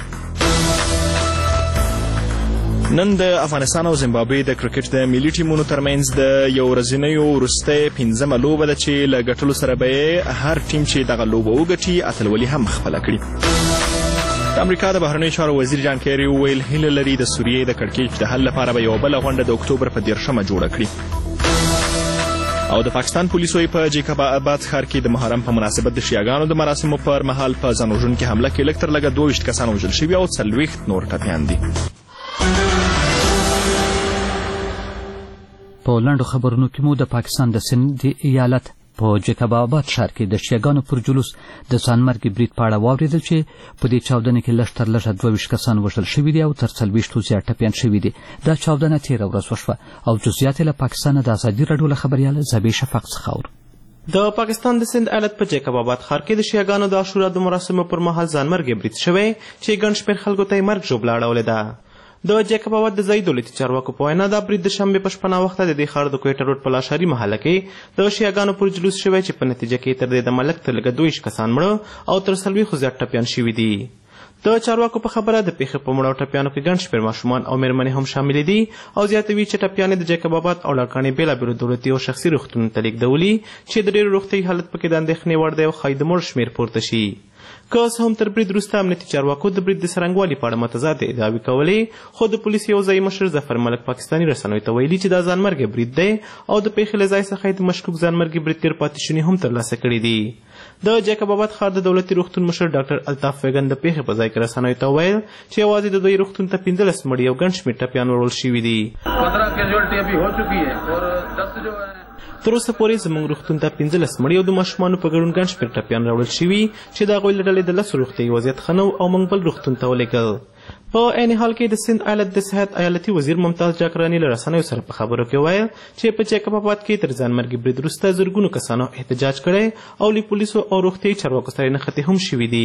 نن د افغانستان او زیمبابوې د کرکټ د ملي ټیمونو ترمنځ د یو ورځنیو وروستۍ 5مه لوبه ده چې له ګټلو سره به هر ټیم چې دغه لوبه وګټي اتلولي هم خپله کړي. د امریکا د بهرنیو چارو وزیر جان کیری وویل هیله لري د سوریې د کړکېچ د حل لپاره به یوه بله غونډه د اکتوبر په 10مه جوړه کړي. او د پاکستان پولیسو په جیکب آباد ښار کې د محرم په مناسبت د شیعاګانو د مراسمو پر مهال په ځان وژونکې حمله کې لږ تر لږه 22 کسان وژل شوي او 40 نور ټپیان دي. په لنډو خبرونو کې مو د پاکستان د سند ایالت په جیکب آباد ښار کې د شیعاګانو پر جلوس د ځانمرګ برید په اړه واورېدل چې په دې چاودنه کې لږ تر لږه 22 کسان وژل شوي دي او تر 40 زیات ټپیان شوي دي. دا چاودنه تېره ورځ وشوه او جزئیات له پاکستانه د ازادي راډیو له خبریال زبی شفق څخه اورو. د پاکستان د سند ایالت په جیکب آباد ښار کې د شیعاګانو د عاشورا د مراسمو پر مهال ځانمرګ برید شوی چې ګڼ شمېر خلکو ته یې مرګ ژوبله اړولې ده. د جیکب آباد د ځایي دولتي چارواکو په وینا دا برید د شنبې په شپه ناوخته د دې ښار د کویټه روډ په لاشاري محله کې د شیعاګانو پر جلوس شوی چې په نتیجه کې تر دې د ملک تر لږه 22 کسان مړه او تر 40 زیات ټپیان شوي دي. د چارواکو په خبره د پیښې په مړو او ټپیانو کې ګڼ شمېر ماشومان او مېرمنې هم شاملې دي او زیاتوي چې ټپیانې د جیکب آباد او لړکانې بېلابېلو دولتي او شخصي روغتونونو ته لیږدولي چې د ډېرو روغتیایي حالت پکې د اندېښنې وړ دی او ښایي د مړو شمېر پورته شي. که اوس هم تر برید وروسته امنیتي چارواکو د برید د څرنګوالي په اړه متضادې ادعاوې کولې خو د پولیسو یو ځایي مشر ظفر ملک پاکستاني رسنیو ته ویلي چې دا ځانمرګی برید دی او د پیښې له ځای څخه یې د مشکوک ځانمرګي بریدګر پاتې شونې هم ترلاسه کړي دي. د جیکب آباد ښار د دولتي روغتون مشر ډاکټر الطاف ویګن د پیښې په ځای کې رسنیو ته وویل چې یوازې د دوی روغتون ته 15 مړي او ګڼ شمېر ټپیان وړل شوي دي. تر اوسه پورې زموږ روغتون ته 15 مړي او د ماشومانو په ګډون ګڼ شمېر ټپیان راوړل شوي چې د هغوی له ډلې د 10 روغتیایي وضعیت ښه نه او موږ بل روغتون ته ولېږل. په عین حال کې د سند ایالت د صحت ایالتي وزیر ممتاز جاکراني له رسنیو سره په خبرو کې ویل چې په جیکب آباد کې تر ځانمرګي برید وروسته زرګونو کسانو احتجاج کړی او له پولیسو او روغتیایي چارواکو سره نښتې هم شوي دي.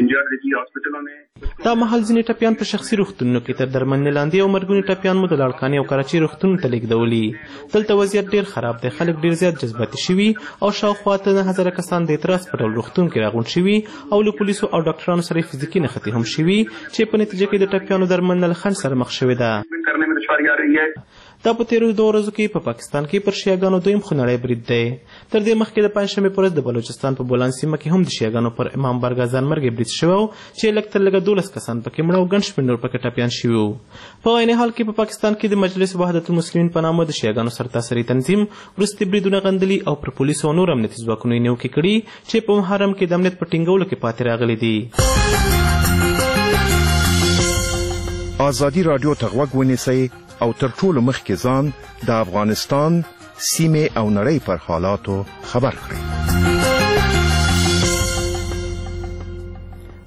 دا مهال ځینې ټپیان په شخصي روغتونونو کې تر درملنې لاندې او مرګوني ټپیان مو د لاړکانې او کراچۍ روغتونونو ته لیږدولي. دلته وضعیت ډېر خراب دی، خلک ډېر زیات جذباتي شوي او شاوخوا 9000 کسان د اعتراض په ډول روغتون کې راغونډ شوي او له پولیسو او ډاکټرانو سره فزیکي نښتې هم شوي چې په نتیجه کې د ټپیانو درملنه له خنډ سره مخ شوې ده. دا په تېرو 2 ورځو کې په پاکستان کې پر شیعاګانو دویم خونړی برید دی. تر دې مخکې د پنجشنبې په ورځ د بلوچستان په بولان سیمه کې هم د شیعاګانو پر امام بارګاه ځانمرګی برید شوی و چې لږ تر لږه 12 کسان پکې مړه او ګڼ شمېر نور پکې ټپیان شوي وو. په عین حال کې په پاکستان کې د مجلس وحدت المسلمین په نامه د شیعاګانو سرتاسري تنظیم وروستي بریدونه غندلي او پر پولیسو او نور امنیتي ځواکونو یې نیوکې کړي چې په محرم کې د امنیت په ټینګولو کې پاتې راغلي دي. ازادي راډیو ته غوږ ونیسئ او تر ټولو مخکې ځان د افغانستان سیمې او نړۍ پر حالاتو خبر کړئ.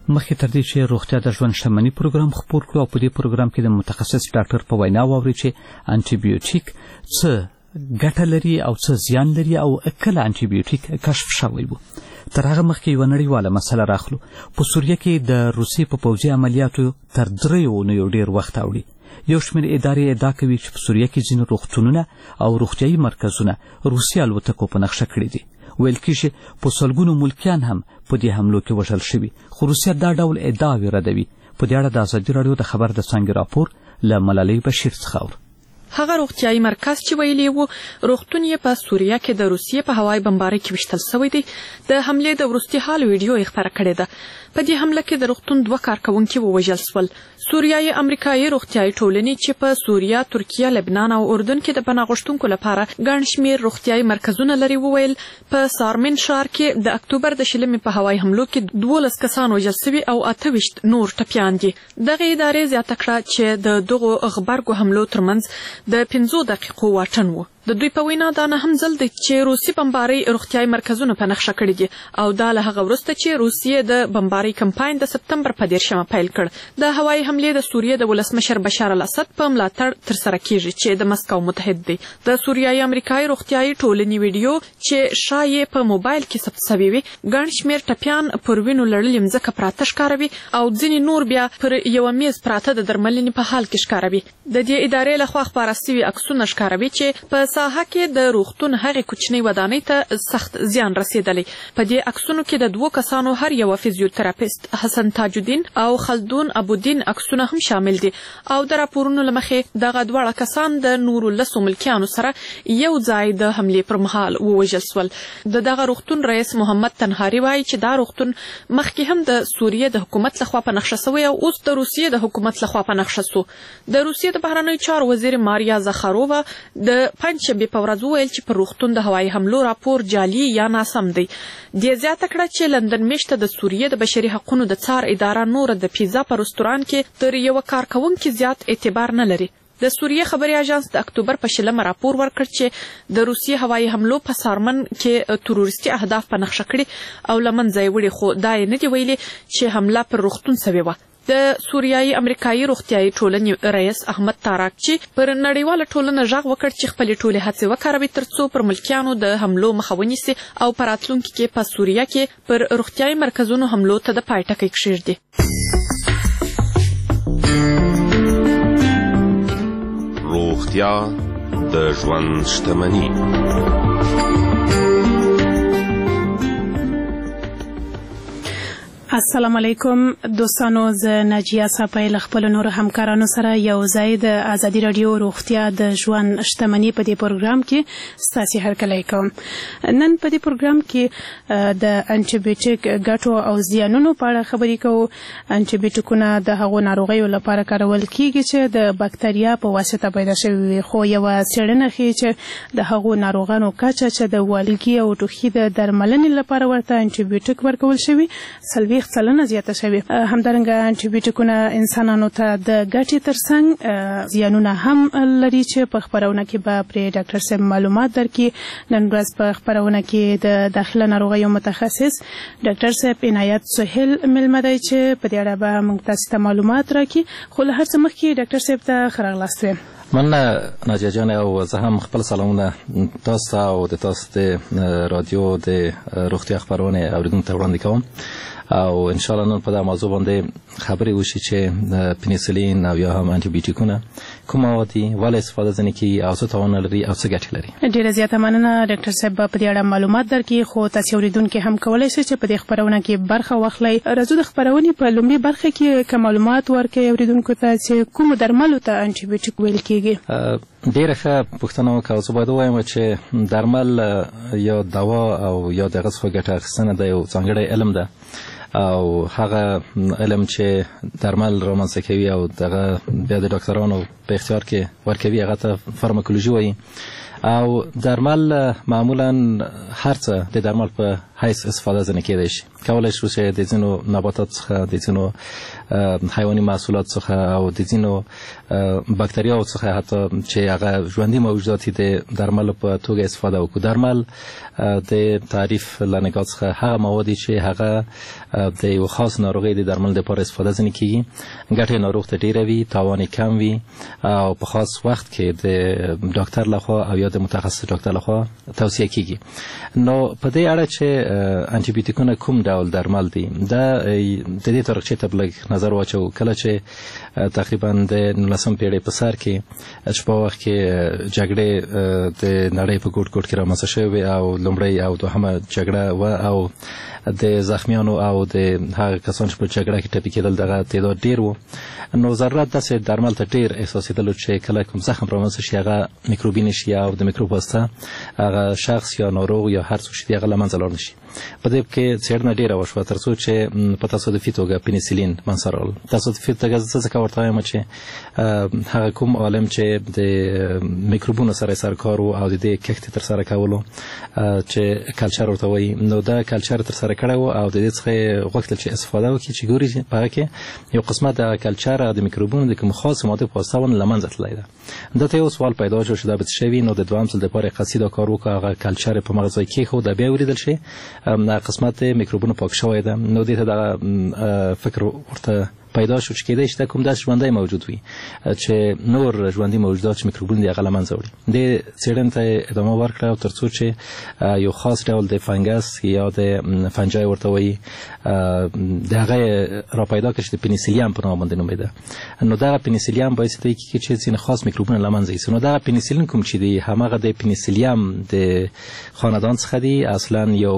مخکې تر دې چې روغتیا د ژوند شتمني پروګرام خپور کړو او په دې پروګرام کې د متخصص ډاکټر په وینا واورئ چې انټي بیوټیک څه ګټه لري او څه زیان لري او کله انټي بیوټیک کشف شوی و. تر هغه مخکې یوه نړیواله مسله راخلو. په سوریه کې د روسیې په پوځي عملیاتو تر 3 اونیو ډېر وخت اوړي. یو شمېر ادارې ادعا کوي چې په سوریه کې ځینې روغتونونه او روغتیایي مرکزونه روسي الوتکو په نقشه کړي دي. ویل کېږي په سلګونو ملکیان هم په دې حملو کې وژل شوي، خو روسیه دا ډول ادعاوې ردوي. په دې اړه د ازادي راډیو د خبر د څانګې راپور له ملالۍ بشیر څخه اورو. هغه روغتیایي مرکز چې ویلي وو روغتون یې په سوریه کې د روسیې په هوایي بمبارۍ کې ویشتل شوی دی، د حملې د وروستي حال ویډیو یې خپره کړې ده. په دې حمله کې د روغتون 2 کارکوونکي ووژل شول. سوریایي امریکایي روغتیایي ټولنې چې په سوریه، ترکیه، لبنان او اردن کې د پناه غوښتونکو لپاره ګڼ شمېر روغتیایي مرکزونه لري وویل په سارمن ښار کې د اکتوبر د 20 په هوایي حملو کې 12 کسان وژل شوي او 28 نور ټپیان دي. دغه ادارې زیاته کړه چې د دغو غبرګو حملو ترمنځ د 15 دقیقو واټن و. د دوی په وینا دا نه هم ځل دی چې روسي بمبارۍ روغتیایي مرکزونه په نقشه کړي دي او دا له هغه وروسته چې روسیې د بمبارۍ کمپاین د سپتمبر په 10 پیل کړ. د هوایي حملې د سوریې د ولسمشر بشار الاسد په ملاتړ ترسره کیږي چې د مسکو متحد دی. د سوریایي امریکایي روغتیایي ټولنې ویډیو چې شایع په موبایل کې ثبت شوی وي ګڼ شمېر ټپیان پر وینو لړلې مځکه پراته ښکاروي او ځینې نور بیا پر یوه میز پراته د درملنې په حال کې ښکاروي. د دې ادارې لخوا خپاره شوي عکسونه ښکاروي چې په ساحه کې د روغتون هغې کوچنۍ ودانۍ ته سخت زیان رسېدلی. په دې عکسونو کې د 2 کسانو هر یوه فزیوتراپیست حسن تاج الدین او خلدون ابودین عکسونه هم شامل دي او د راپورونو له مخې دغه 2 کسان د نورو 10 ملکیانو سره یو ځای د حملې پر مهال ووژل شول. د دغه روغتون رئیس محمد تنهاري وایي چې دا روغتون مخکې هم د سوریې د حکومت لخوا په نقشه شوی او اوس د روسیې د حکومت لخوا په نقشه شو. د روسیې د بهرنیو چارو وزیر ماریا زخارووا د پنجشنبې په ورځ وویل چې پر روغتون د هوایي حملو راپور جعلي یا ناسم دی. دې زیاته کړه چې لندن میشته د سوریې د بشري حقوقو د څار اداره نور د پیزا په رستوران کې تر یو کارکوونکي زیات اعتبار نه لري. د سوریې خبري اژانس د اکتوبر په 20 راپور ورکړ چې د روسیې هوایي حملو په سارمن کې تروریستي اهداف په نقشه کړي او له منځه یې وړي، خو دا یې نه دي ویلي چې حمله پر روغتون شوې وه. د سوریایي امریکایي روغتیایي ټولنې رئیس احمد تاراکچي پر نړیواله ټولنه غږ وکړ چې خپلې ټولې هڅې وکاروي ترڅو پر ملکیانو د حملو مخه ونیسي او په راتلونکي کې په سوریه کې پر روغتیایي مرکزونو حملو ته د پای ټکی کښېږدي. روغتیا د ژوند شتمني. السلام علیکم دوستانو، زه ناجیه صافی له خپلو نورو همکارانو سره یو ځای د ازادي راډیو روغتیا د ژوند شتمني په دې پروګرام کې ستاسې هرکلی کوم. نن په دې پروګرام کې د انټي بیوټیک ګټو او زیانونو په اړه خبرې کوو. انټي بیوټیکونه د هغو ناروغیو لپاره کارول کیږي چې د بکتریا په واسطه پیدا شوي وي، خو یوه څېړنه ښیي چې د هغو ناروغانو کچه چې د والګي او ټوخي د درملنې لپاره ورته انټي بیوټیک ورکول شوي 40 سلنه زیاته شوي. همدارنګه انټي بیوټیکونه انسانانو ته د ګټې ترڅنګ زیانونه هم لري چې په خپرونه کې به پرې ډاکټر صاحب معلومات درکړي. نن ورځ په خپرونه کې د داخله ناروغیو متخصص ډاکټر صاحب عنایت سهیل مېلمه دی چې په دې اړه به موږ تاسو ته معلومات راکړي. خو له هر څه مخکې ډاکټر صاحب ته ښه راغلاست وایم. مننه ناجیه جان، او زه هم خپل سلامونه تاسو ته او د تاسو د رادیو د روغتیا خپرونې اوریدونکو ته وړاندې کوم او ان شاء الله نن په دا موضوع باندې خبرې وشي چې پنیسلین او یا هم انټي بیوټیکونه کوم مواد دي، ولې استفاده ځنې کیږي او څه تاوان لري او څه ګټې لري. ډېره زیاته مننه ډاکټر صاحب، په دې اړه معلومات درکړي. خو تاسو اوریدونکي هم کولی شئ چې په دې خپرونه کې برخه واخلئ. راځو د خپرونې په لومړۍ برخه کې که معلومات ورکړئ اوریدونکو ته چې کومو درملو ته انټي بیوټیک ویل کیږي. ډېره ښه پوښتنه وکړه. زه باید ووایم چې درمل یا دوا او یا دغه څخه ګټه اخیستنه د یو ځانګړی علم ده او هغه علم چې درمل رامنځته کوي او دغه بیا د ډاکټرانو په اختیار کې ورکوي هغه ته فارماکولوژي وایي. او درمل معمولا هر څه د درمل په حیث استفاده ځنې کېدای شي. کولی شو چې د ځینو نباتات څخه، د ځینو حیواني محصولات څخه او د ځینو بکتریاو څخه حتی چې هغه ژوندي موجودات د درملو په توګه استفاده وکړو. درمل د تعریف له نگاه څخه هغه مواد چې هغه د یو خاص ناروغي د درمل لپاره استفاده ځنې کیږي ګټه ناروغ ته ډیره وي تاوان کم وي او په خاص وخت کې د ډاکټر لخوا او یا د متخصص ډاکټر لخوا توصیه کیږي نو په دې اړه چې انټي بیوټیکونه کوم ډول درمل دي دا د دې تاریخچې ته بلګ نظر واچو کله چې تقریبا د 19 پیړۍ په سر کې په وخت کې جګړې د نړۍ په ګوټ ګوټ کې رامنځته شوې او لومړی او دوهمه جګړه و او د زخمیانو او د هغه کسانو چې په جګړه کې ټپي کېدل دغه تعداد ډیر و نو ضرورت داسې درمل ته ډیر احساسېدل چې کله کوم زخم رامنځته شي هغه میکروبین شي او د میکروب واسطه هغه شخص یا ناروغ یا هر څه چې هغه له منځه لاړ نشي په دې کې څېړنه ډیره وشوه تر څو چې په تصادفي توګه پنیسیلین منځته راغله تصادفي توګه زه ځکه ورته وایم چې هغه کوم عالم چې د میکروبونو سره سر کار او د دې کښت تر سره کولو چې کلچر ورته وایي نو دا کلچر تر سره کړی و او د دې څخه غوښتل چې استفاده وکړي چې ګوري په هغه کې یو قسمت د کلچر د میکروبونو د کوم خاص ماده په واسطه له منځه تللی ده دته یو سوال پیدا شو چې دا به څه شي نو د دوام ځل لپاره قصیده کار وکړه هغه کلچر په مغزای کې خو دا بیا ولیدل شي قسمت میکروبونو پاک شوی ده نو دې ته دا فکر ورته پیدا شو چې کېدای شي کوم داسې ژوندی موجود وي چې نور ژوندي موجودات چې میکروبونه دي هغه له منځه وړي د څېړنې ته ادامه ورکړه او تر څو چې یو خاص ډول د فنګس یا د فنجای ورته وایي د هغه را پیدا کړي چې د پنیسیلیم په نوم باندې نومېده نو دغه پنیسیلیم باعث دی چې ځینې خاص میکروبونه له منځه یوسي نو دغه پنیسیلین کوم چې دی هماغه د پنیسیلیم د خاندان څخه دی اصلا یو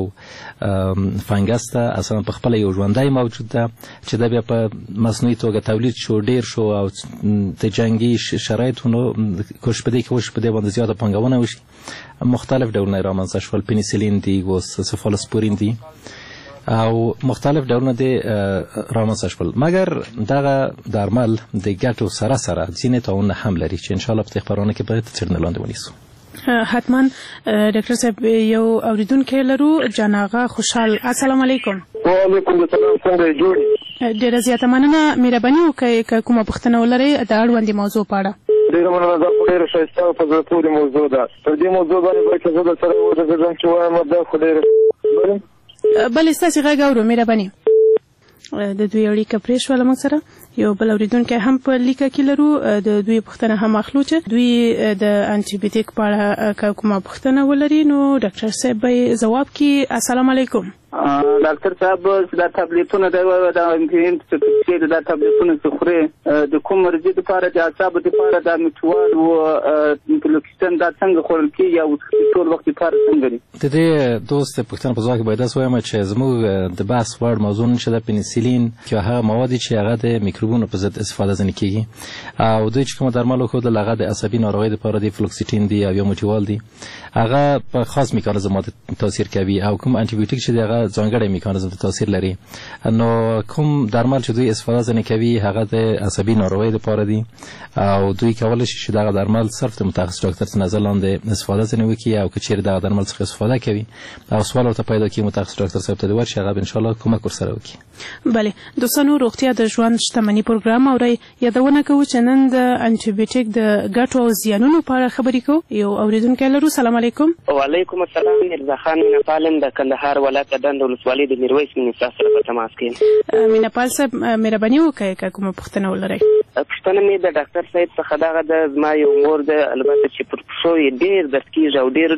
فنګس ته اصلا په خپله یو ژوندی موجود ده چې دا بیا په مصنوعي توګه تولید شو ډیر شو او د جنگي شرایطونو کوشش په دې کې وشي په دې باندې زیاته پانګونه وشي مختلف ډولونه رامنځته شول پنیسیلین دی او سفالوسپورین دی او مختلف ډولونه د رامنځته شول مګر دغه درمل د ګټو سره سره ځینې تاوانونه هم لري چې ان شاء الله په خبرونه کې به څېړنه لاندې ونیسو حتما ډاکټر صاحب یو اوریدونکو لرو جناغه خوشحال السلام علیکم وعلیکم السلام څنګه جوړی ډیره زیاته مننه مهرباني وکړئ که کومه پوښتنه ولرئ د اړوندې موضوع په اړه ډیره مننه دا ډیره ښایسته او په زړه پورې موضوع ده پر دې موضوع باندې باید چې زه درسره وغږېږم چې وایم دا خو ډیره بلې ستاسې غږ اورو مهرباني د دوی اړیکه پرې شوله موږ سره یو بل اوریدونکی هم په لیکه کې لرو د دوی پوښتنه هم اخلو چې دوی د انټي بیوټیک په اړه کومه پوښتنه ولري نو ډاکټر صاحب به ځواب کړي السلام علیکم ډاکټر صاحب دا ټابلیټونه د انټي دا ټابلیټونه چې خوري د کوم مرضی لپاره د اعصابو لپاره د میټوال او انټلوکسین دا څنګه خورل کیږي او ټول وخت لپاره څنګه دي د دې دوست پوښتنه په ځواب کې باید وایم چې زموږ د بحث وړ موضوع چې د پنیسیلین چې هغه مواد چې هغه د میکروبونو په ضد استفاده ځنې کیږي او دوی چې کوم درمل خو د لغه د عصبي ناروغۍ لپاره د فلوکسیټین دی او یا میټوال دی هغه په خاص میکانیزم تاثیر کوي او کوم انټي بیوټیک چې هغه ځانګړی میکانیزم تاثیر لري نو کوم درمل چې دوی استفاده ځنې کوي هغه د عصبي ناروغۍ لپاره دی او دوی کولای شي چې دغه درمل صرف د متخصص ډاکټر څخه نظر لاندې استفاده ځنې وکړي او که چیرې دغه درمل څخه استفاده کوي او سوال ورته پیدا کړي متخصص ډاکټر صاحب ته د ورشي هغه ان شاء الله کومک ورسره وکړي بله دوستانو روغتیا د ژوند شتمنۍ پروګرام اورئ یادونه کوو چې نن د انټي بیوټیک د ګټو او زیانونو په اړه خبرې کوو یو اوریدونکی لرو سلام علیکم وعلیکم السلام مرزا خان مینپالم د کندهار ولایت دند ولسوالۍ د میرویس مینسا سره په تماس کې مینپال صاحب مهرباني وکړئ که کومه پوښتنه ولرئ پوښتنه مې د ډاکټر صاحب څخه دغه د زما یو مور د البته چې پر پښو یې ډېر درد کېږي او ډېر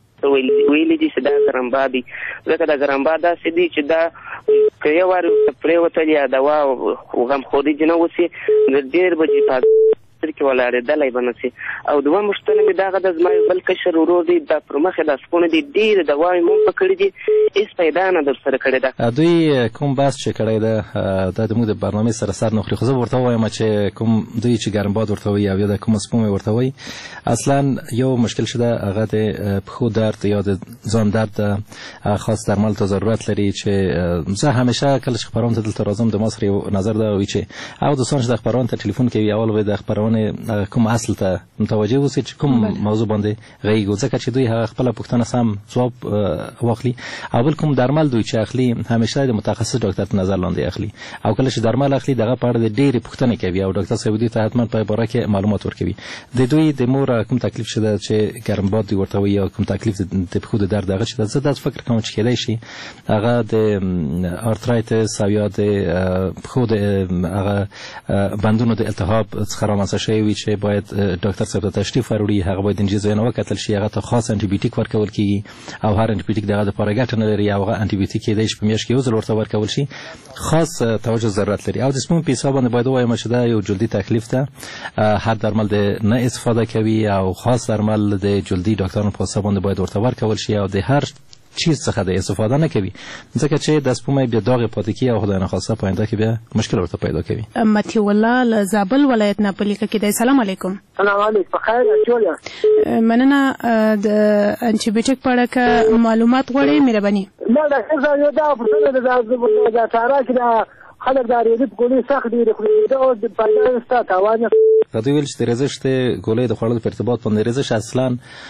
ویلي دي چې دا ګرمبا دي ځکه دا ګرمبا داسې دي چې دا که یو وار پرېوتل یا دوا غمخوري دې نه وسي ډېر به دې کې ولاړېدلی به نه سي او دوه پوښتنه مې دغه د زما بل کشر ورور دی دا پر مخې دا سپونه دي ډېرې دواوې مو په کړي دي هېڅ پیدا نه در سره کړې ده دوی کوم بحث چې کړی ده دا زموږ د برنامې سره سر نه خوري خو زه ورته وایم چې کوم دوی چې ګرمباد ورته وایي او یا د کومه سپومې ورته وایي اصلا یو مشکل شده هغه د پښو درد یا د ځان درد خاص درمل ته ضرورت لري چې زه همیشه کله چې خپرونه ته دلته راځم د ما سره یو نظر ده وایي چې هغه دوستان چې د خپرونه ته ټلیفون کوي اول به د خپرونه باندې کوم اصل ته متوجه اوسئ چې کوم موضوع باندې غږیږو ځکه چې دوی هغه خپل پوښتنه سم ځواب واخلي او بل کوم درمل دوی چې اخلي همیشه د متخصص ډاکټر نظر لاندې اخلي او کله چې درمل اخلي دغه په اړه ډېرې پوښتنې کوي او ډاکټر صاحب دوی ته حتما په باره کې معلومات ورکوي د دوی د مور کوم تکلیف شته چې ګرمباد دوی ورته وایي او کوم تکلیف د پښو د درد هغه چې زه داسې فکر کوم چې کېدای شي هغه د ارترایتس او یا د پښو د هغه بندونو د التهاب څخه رامنځته شوی وي چې باید ډاکټر صاحب ته تشریف وروړي هغه باید انجیز وینه وکتل شي هغه ته خاص انټي بیوټیک ورکول کیږي او هر انټي بیوټیک دغه لپاره ګټه نه لري او هغه انټي بیوټیک کېدای شي په میاشت کې یو ځل ورته ورکول شي خاص توجه ضرورت لري او د سپون په حساب باندې باید وایم چې دا یو جلدي تکلیف ده هر درمل د نه استفاده کوي او خاص درمل د جلدي ډاکټرانو په حساب باندې باید ورته ورکول شي او د هر چیز څخه د استفاده نه کوي ځکه چې د سپومې بیا داغ پاتې کی او خدای نه خواسته پاینده کې بیا مشکل ورته پیدا کوي. متي الله له زابل ولایت نه پلیکه کې د سلام علیکم. سلام علیکم بخیر جوړه مننه د انټي بیوټیک په اړه معلومات غواړئ مهرباني. نه دا څه یو دا په د تارا کې دا خلک دا ریډ ګولې سخت دي خو دا د پایله ست تاوان راځي ویل چې رزش ته ګولې د خوړلو په ارتباط باندې رزش اصلا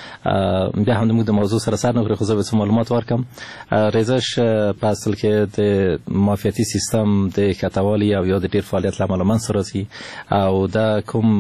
بیا هم د موضوع سره سر نه خو زه به معلومات ورکم. رزش په اصل کې د معافیتي سیستم د کټوالي او یا د ډیر فعالیت لامل منځ راځي او دا کوم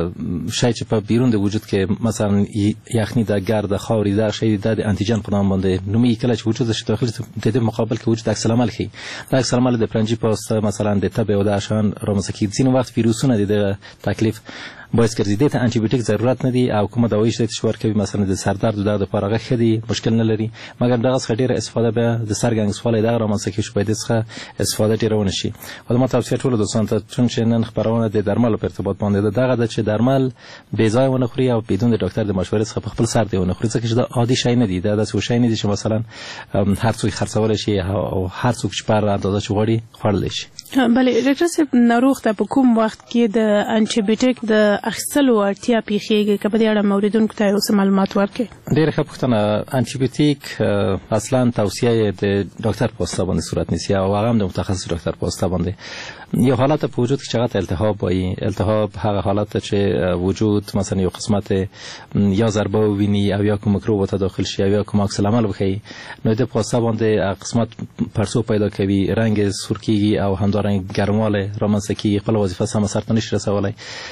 شی چې په بیرون د وجود کې مثلا یخني د ګرد خاوري دا شی د انټیجن په نام باندې نومي کله چې وجود شي داخل د دې مقابل کې وجود عکس العمل کوي دا عکس العمل د پرنجي پوسټ مثلا د تبه او د اشان رامسکی ځینې وخت ویروسونه د تکلیف باعث ګرځي د انټي بیوټیک ضرورت نه دی او کومه دوايي چې ورکوي مثلا د سر درد د لپاره غوښه دی مشکل نه لري مګر دغه څخه ډیره استفاده به د سرګنګسوالۍ د رامنځته کیږي په دې څخه استفاده ډیره ونه شي او ما تاسو ټول دوستان ته چې نن خبرونه د درمل په ارتباط باندې دغه د چې درمل بې ځای ونه خوري او بدون د ډاکټر د مشورې څخه په خپل سر دی ونه خوري ځکه چې دا عادي شی نه دی دا د څه شی نه دی چې مثلا هر څوک خرڅول شي او هر څوک چې پر اندازه چغړي خورل شي. بله ډاکټر صاحب ناروغ ته په کوم وخت کې د انټي بیوټیک د اخیستلو اړتیا پیښیږي که په دې اړه موریدونکو ته اوس معلومات ورکړي؟ ډېره ښه پوښتنه. انټي بیوټیک اصلا توصیه یې د ډاکټر په واسطه باندې صورت نیسي او هغه هم د متخصص ډاکټر په واسطه باندې یو حالت په وجود کې چې هغه التهاب وایي. التهاب هغه حالت چې وجود مثلا یو قسمت یا ضربه وویني او یا کوم میکروب ته داخل شي او یا کوم عکس العمل وکړي نو د په واسطه باندې قسمت پړسوب پیدا کوي رنګ سور کیږي او همدارنګه ګرمواله رامنځته کیږي خپل وظیفه سم سرته نشي رسولای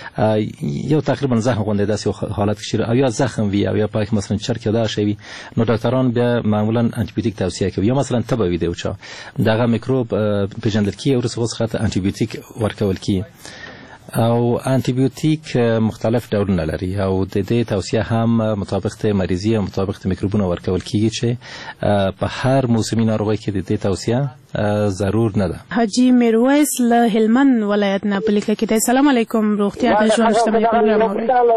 یو تقریبا زخم غونډه داسې حالت کې او یا زخم وي او یا پاک مثلا چرک دا شي وي نو ډاکټران بیا معمولا انټي بیوټیک توصیه کوي یا مثلا تبه وي دی او چا دغه میکروب پیژندل کیږي او څه خاطر انټي بیوټیک ورکول کی او انټي بیوټیک مختلف ډولونه لري او د دې توصیه هم مطابق د مریضي او مطابق د میکروبونو ورکول کیږي چې په هر موسمي ناروغي کې د دې توصیه ضرور نه ده. حاجی میرویس له هلمند ولایت نه پلیکه کې سلام علیکم روغتیا د ژوند شتمنۍ پروګرام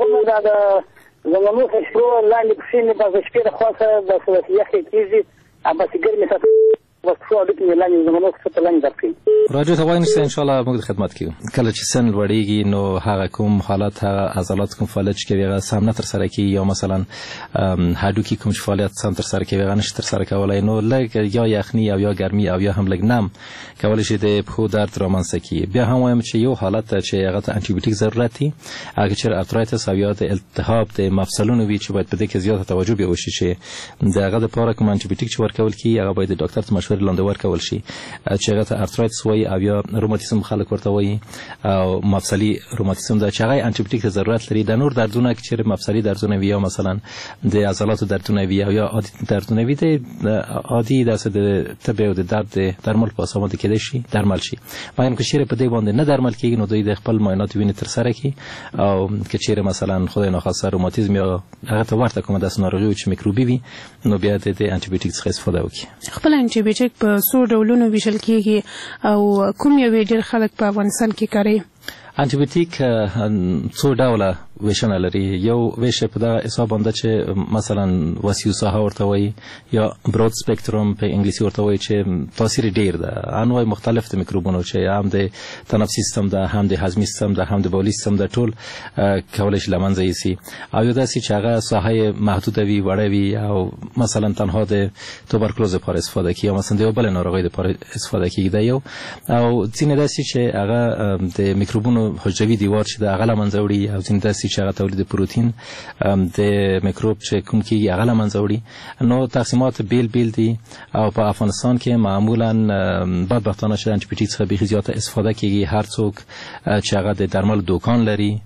زمونږ شروع لاندې پښې مې د شپې د خوا سره د سلسله کېږي اما سیګر مې ساتي وسخو اډوک مې لاندې زمونږ څه لاندې درکې راځي ته وایم چې ان شاء الله موږ خدمت کوو. کله چې سن لوړیږي نو هغه کوم حالت هغه عضلات کوم فعالیت کوي هغه سم نه تر سره کوي یا مثلا هډوکی کوم فعالیت سم تر سره کوي هغه نشي تر سره کولای نو لږ یا یخني او یا ګرمي او یا هم لږ نم کولای شي د پښو درد رامنځته کوي. بیا هم وایم چې یو حالت چې هغه ته انټي بیوټیک ضرورت دی هغه چې ارترایتس او یا د التهاب د مفصلونو وی چې باید په دې کې زیاته توجه به وشي چې دغه د پاره کوم انټي بیوټیک چې ورکول کی هغه باید د ډاکټر ته مشورې لاندې ورکول شي چې هغه ته ارترایتس وایي او یا روماتیزم خلک ورته وایي او مفصلي روماتیزم دا چې هغه انټي بیوټیک ته ضرورت لري. د نور دردونه چې مفصلي دردونه وي یا مثلا د عضلاتو دردونه وي او یا عادي دردونه وي د عادي د تبه او د درد درمل په اساس باندې کېدای شي درمل شي مګر که چیرې په دې باندې نه درمل کېږي نو دوی د خپل معاینات ویني تر سره کوي او که چیرې مثلا خدای ناخواسته روماتیزم یا هغه ته ورته کومه داسې ناروغي چې میکروبي وي نو بیا د انټي بیوټیک څخه استفاده وکړي. خپل انټي بیوټیک په څو ډولونو ویشل کېږي او کوم یو ډېر خلک په افغانستان کې کاروي؟ انټي بیوټیک څو ډوله ویشنه لري. یو ویش په دغه حساب باندې چې مثلا وسیع ساحه ورته وایي یا برود سپیکټروم په انګلیسي ورته وایي چې تاثیر ډیر ده. انواع مختلف د میکروبونو چې هم د تنفسي سیستم ده، هم د هضمي سیستم ده، هم د بولي سیستم ده، ټول کولای شي له منځه یوسي. او یو داسې چې هغه ساحه محدوده وي، وړه وي او مثلا تنها د توبرکلوز لپاره استفاده کوي یا مثلا د یو بل ناروغۍ لپاره استفاده کوي. دا یو او ځینې داسې چې هغه د میکروبونو حجروي دیوار چې د هغه له منځه وړي او ځینې داسې چې هغه تولید پروتین د میکروب چې کوم کېږي هغه له منځه وړي. نو تقسیمات بیل بیل دي او په افغانستان کې معمولا بدبختانه چې انټي بیوټیک څخه بیخي زیاته استفاده کېږي. هر څوک چې هغه د درمل دوکان لري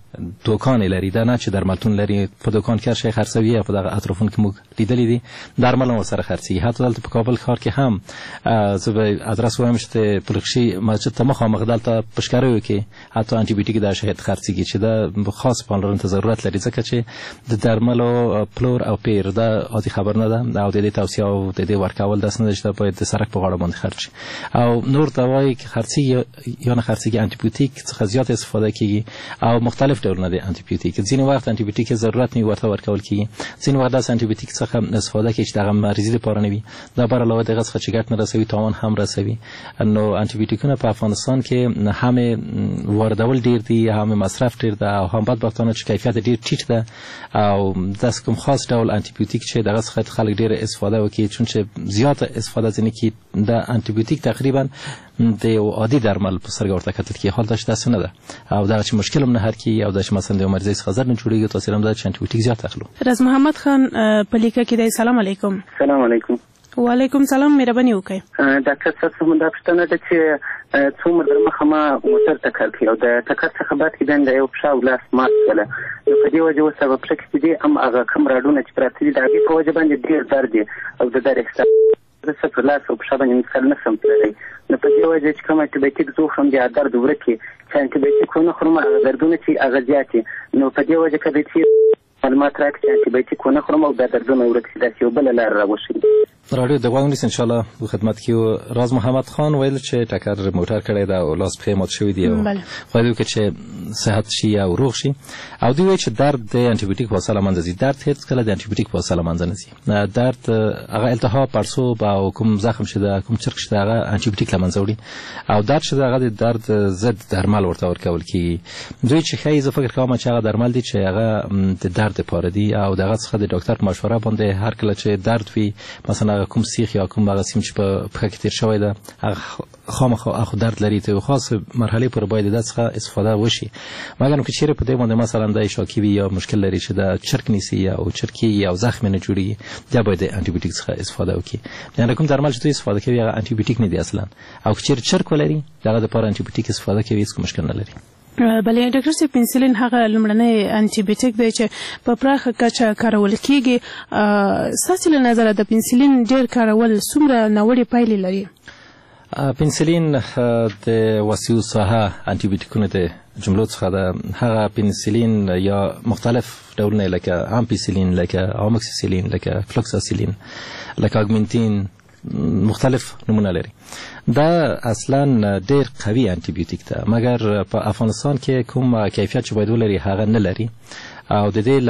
دا نه چې درملتون لري، په دوکان کې هر شی خرڅوي یا په دغه اطرافونو کې موږ لیدلي دي درمل هم ورسره خرڅېږي. حتی دلته په کابل ښار کې هم زه به ادرس وایم چې د پلخشي مسجد ته مخامخ دلته په ښکاریو کې حتی انټي بیوټیک دا شی خرڅېږي چې دا خاص پاملرنې ته ضرورت لري، ځکه چې د درملو پلور او پیر دا عادي خبر نه ده او د دې توصیه او د دې ورکول داسې نه ده چې باید د سړک په غاړه باندې خرڅ شي. او نور دوایي کې خرڅېږي یا نه خرڅېږي انټي بیوټیک څخه زیات استفاده کېږي او مختلف ډولونه د انټي بیوټیک. ځینې وخت انټي بیوټیک ضرورت نه ورته ورکول کېږي، ځینې وخت داسې انټي بیوټیک څخه استفاده کوي چې دغه مریضي لپاره نه وي. دا بر علاوه دغه څخه چې ګټه نه رسوي تاوان هم رسوي. نو انټي بیوټیکونه په افغانستان کې هم واردول ډیر دي، هم مصرف ډیر ده او هم بدبختانه چې کیفیت ډیر ټیټ ده او داس کوم خاص ډول انټي بیوټیک چې دغه څخه خلک ډیر استفاده وکړي، چون چې زیاته استفاده ځینې کې د انټي بیوټیک تقریبا د عادي درمل په سترګه ورته کتل کې حال داشته داسې نه ده او دغه چې مشکل هم نه حل کېږي او دا چې مثلا د مریضۍ څخه زر نه جوړېږي. تاثیر هم دا چې انټي بیوټیک زیات اخلو. رز محمد خان په لیکه کې دی. سلام علیکم. سلام علیکم. وعلیکم سلام. مهرباني وکړئ. ډاکټر صاحب موږ دا پوښتنه ده چې څومره در مخه ما موټر ټکر کړی او د ټکر څخه بعد کې د یو پښه او لاس مات شوله. نو په دې وجه اوس هغه پښه کې چې دي هم هغه کوم راډونه چې پراته دي د هغې په وجه باندې ډېر درد دی او د درد احساس زه په لاس او پښه باندې مثال نه شم تللی. نو په دې وجه چې کوم انټي بیوټیک زه وخورم د درد ورک کړي، چې انټي بیوټیک ونه خورم هغه دردونه چې هغه زیات دي. نو په دې وجه که د معلومات راکړي چې انټي بیوټیک ونه خورم او دا دردونه ورک شي، داسې یو بله لاره راوښیي. راډیو د غوږ نیسي انشاءالله په خدمت کې. راز محمد خان ویل چې ټکر موټر کړی ده او لاس پښې مات شوي دي او خدای وکړي چې صحت شي او روغ شي. او دوی وایي چې درد د انټي بیوټیک په وسیله منځه ځي. درد هیڅ کله د انټي بیوټیک په وسیله منځه نه ځي. درد هغه التهاب، پړسوب او کوم زخم چې ده، کوم چرک چې ده، هغه انټي بیوټیک له منځه وړي او درد چې ده هغه د درد ضد درمل ورته ورکول کېږي. دوی چې ښایي زه فکر کوم چې هغه درمل دي چې هغه د درد لپاره دي او دغه څخه د ډاکټر په مشوره باندې هر کله چې درد وي، مثلا کوم سیخ یا کوم هغه سیم چې په پښه کې تیر شوی ده هغه خامخا اخو درد لري ته خاص مرحله پر باید د څخه استفاده وشي. مګر که چیرې په دې باندې مثلا د شاکی وي یا مشکل لري چې د چرک نیسي او چرکی یا زخم نه جوړي، دا باید د انټي بیوټیک څخه استفاده وکړي. یعنی کوم درمل چې دوی استفاده کوي هغه انټي بیوټیک نه دی اصلا، او که چیرې چرک ولري دغه د لپاره انټي بیوټیک استفاده کوي هیڅ مشکل نه لري. بلې ډاکټر صاحب پنسلین هغه لومړنی انټي بیوټیک دی چې په پراخه کچه کارول کېږي. ستاسو له نظره د پنسلین ډېر کارول څومره ناوړه پایلې لري؟ پنسلین د وسیع ساحه انټي بیوټیکونه د جملو څخه ده. هغه پنسلین یا مختلف ډولونه لکه امپیسلین، لکه اموکسیسلین، لکه فلوکساسیلین، لکه اگمنتین، مختلف نمونه لري. دا اصلا ډیر قوي انټي بیوټیک ده، مګر په افغانستان کې کوم کیفیت چې باید ولري هغه نه لري او د دې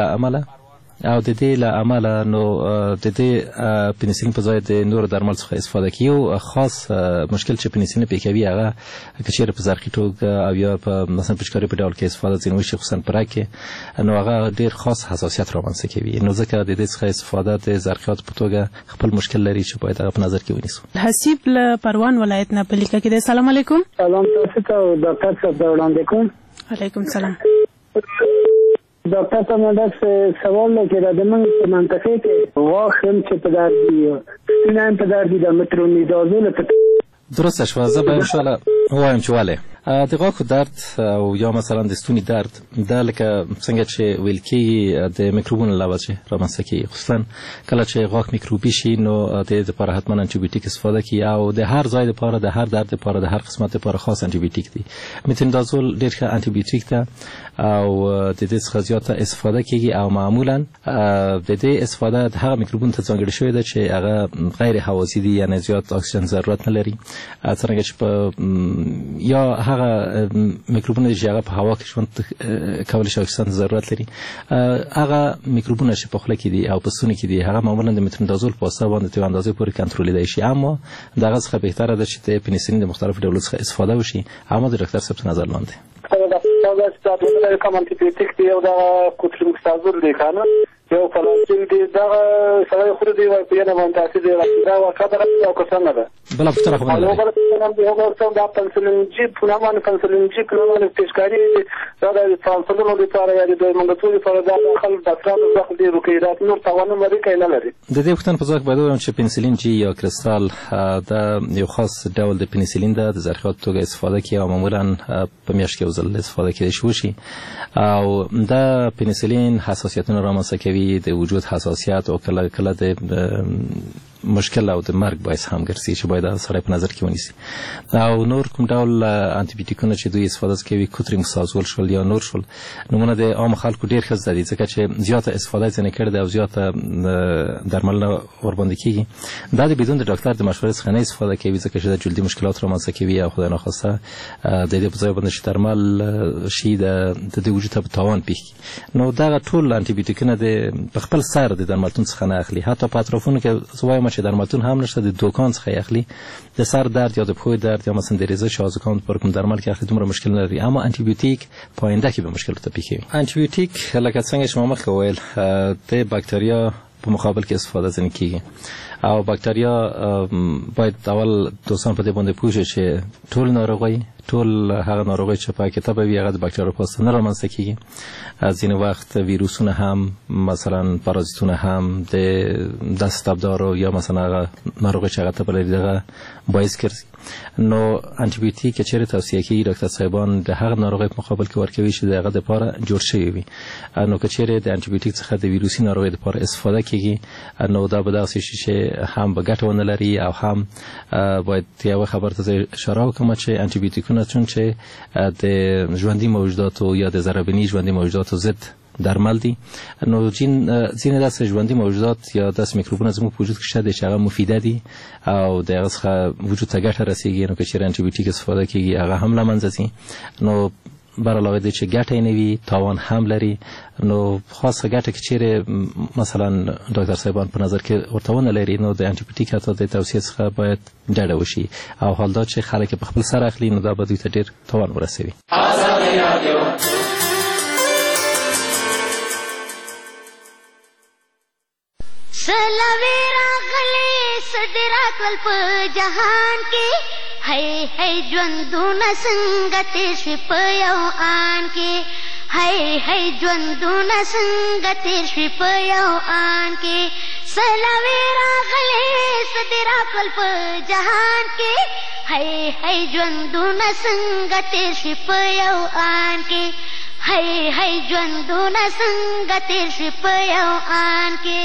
له امله نو د دې پنسلین په ځای د نور درمل څخه استفاده کوي. خاص مشکل چې پنسلین پې کوي هغه که چیرې په زرقي توګه او یا په مثلا پچکاري په ډول کې استفاده ځینې وشي، خصوصا په رګ کې، نو هغه ډیر خاص حساسیت رامنځته کوي. نو ځکه د دې څخه استفاده د زرقیاتو په توګه خپل مشکل لري چې باید هغه په نظر کې ونیسو. حسیب له پروان ولایت نه په لیکه کې دی. سلام علیکم. سلام تاسو ته ډاکټر صاحب وړاندې کوم. علیکم سلام. ډاکټر صاحب دا سوال لکه د موږ په منطقه کې واخم چې په درد دی سینه په درد دی د مترونیدازول درسته شوه. زه به انشاءالله وایم چې ولې د غاښو درد او یا مثلا د ستوني درد دا لکه څنګه چې ویل کېږي د میکروبونو له وجې رامنځته کېږي. خصوصا کله چې غاښ میکروبي شي نو د دې لپاره حتما انټي بیوټیک استفاده کړي او د هر ځای لپاره، د هر درد لپاره، د هر قسمت لپاره خاص انټي بیوټیک دی. مترونیدازول ډېر ښه انټي بیوټیک ده او د دې څخه زیاته استفاده کېږي او معمولا د دې استفاده د هغه میکروبونو ته ځانګړې شوې ده چې هغه غیر هوازی دي، یعنی زیات اکسیجن ضرورت نه لري. څرنګه چې یا هغه میکروبونه چې هغه په هوا کې ژوند کولای شي اکسیجن ضرورت لري هغه میکروبونه چې په خوله کې دي او په ستوني کې دي هغه معمولا د مترونیدازول په واسطه باندې تر اندازې پورې کنټرولېدای شي اما دغه څخه بهتره ده چې د پنیسلین د مختلفو ډولونو څخه استفاده وشي اما د ډاکټر صاحب نظر لاندې دا کوم انټي بیوټیک دی او دا کوتریموکسازول دی کنه یو فلانسین دی دا سره خو دی په یوه باندې تاسو دی دا وکړه او څنګه ده بل افسر خو نه دی هغه څنګه دا پنسلین جی پلان پنسلین جی پلان پیشکاری دا د ترانسپورټونو لپاره یا د منګتو لپاره دا خل ډاکټر ځخ دی روکیدات نور توانه مری کینه لري د دې وختن په ځکه باید وایم چې پنسلین جی یا کریستال دا یو خاص ډول د پنسلین ده د زرخات توګه استفاده کوي او معمولا په میاشت کې وزل استفاده کوي شي او دا پنسلین حساسیتونه رامنځته کوي د وجود حساسیت او کله کله د مشکل او د مرګ باعث هم ګرځي چې باید سره په نظر کې ونیسي او نور کوم ډول انټي بیوټیکونه چې دوی استفاده کوي کوتریموکسازول شول یا نور شول نمونه د عام خلکو ډیر ښه زده دي ځکه چې زیاته استفاده ځنه کړي او زیاته درملنه ورباندې کیږي دا د بدون د ډاکټر د مشورې څخه نه استفاده کوي ځکه چې د جلدي مشکلات رامنځته کوي او خدای ناخواسته د دې په ځای باندې چې درمل شي د وجود ته تاوان پیښ نو دا ټول انټي بیوټیکونه د خپل سر د درملتون څخه نه اخلي حتی په اطرافونو کې زوایم چې درملتون هم نشته د دوکان څخه اخلي د سر درد یا د پښو درد یا مثلا د ریزه شازکان پر کوم درمل کې اخلي دومره مشکل نه لري اما انټي بیوټیک په آینده کې به مشکل ته پیښ کوي انټي بیوټیک لکه څنګه چې ما مخکې ویل د باکتریا په مقابل کې استفاده ځنه کیږي او باکتریا باید اول دوستان په دې باندې پوه شي چې ټول ناروغي ټول هغه ناروغي چې په کتاب وی هغه د باکتریا په واسطه نه رامنځته کیږي ځینې وخت ویروسونه هم مثلا پارازیتونه هم د دستابدارو یا مثلا هغه ناروغي چې هغه ته بلې دغه باعث ګرځي نو انټي بیوټیک چې چیرې توصیه کوي ډاکټر صاحبان د هغه ناروغي په مقابل کې ورکوي چې دغه د لپاره جوړ شوی وي نو که چیرې د انټي بیوټیک څخه د ویروسي ناروغي لپاره استفاده کیږي نو دا به داسې شي چې هم به ګټه ونه لري او هم باید یو خبر ته اشاره وکړم چې انټي بیوټیکونه چون چې د ژوندۍ موجوداتو یا د ضربني ژوندۍ موجوداتو ضد درمل دي نو ځینې داسې ژوندۍ موجودات یا داسې میکروبونه زموږ په وجود کې شته چې هغه مفیده دي او د هغه څخه وجود ته ګټه رسیږي نو که چیرې انټي بیوټیک استفاده کیږي هغه هم له منځه ځي نو بر علاوه د چې ګټه نه وي تاوان هم لري نو خاصه ګټه کې چیرې مثلا ډاکټر صاحبان په نظر کې ورته ونه لري نو د انټي بیوټیک حتی د توصیه څخه باید ډډه وشي او حال دا چې خلک په خپل سر اخلي نو دا به دوی ته ډیر تاوان ورسوي سلویرا غلی صدرا کل په جهان کې هی هی ژوندونه څنګه تیر شوي په یو آن کې هی هی ژوندونه څنګه تیر شوي په یو آن کې سلویرا غلی صدرا کل په جهان کې هی هی ژوندونه څنګه تیر شوي په یو آن کې هی هی ژوندونه څنګه تیر شوي په یو آن کې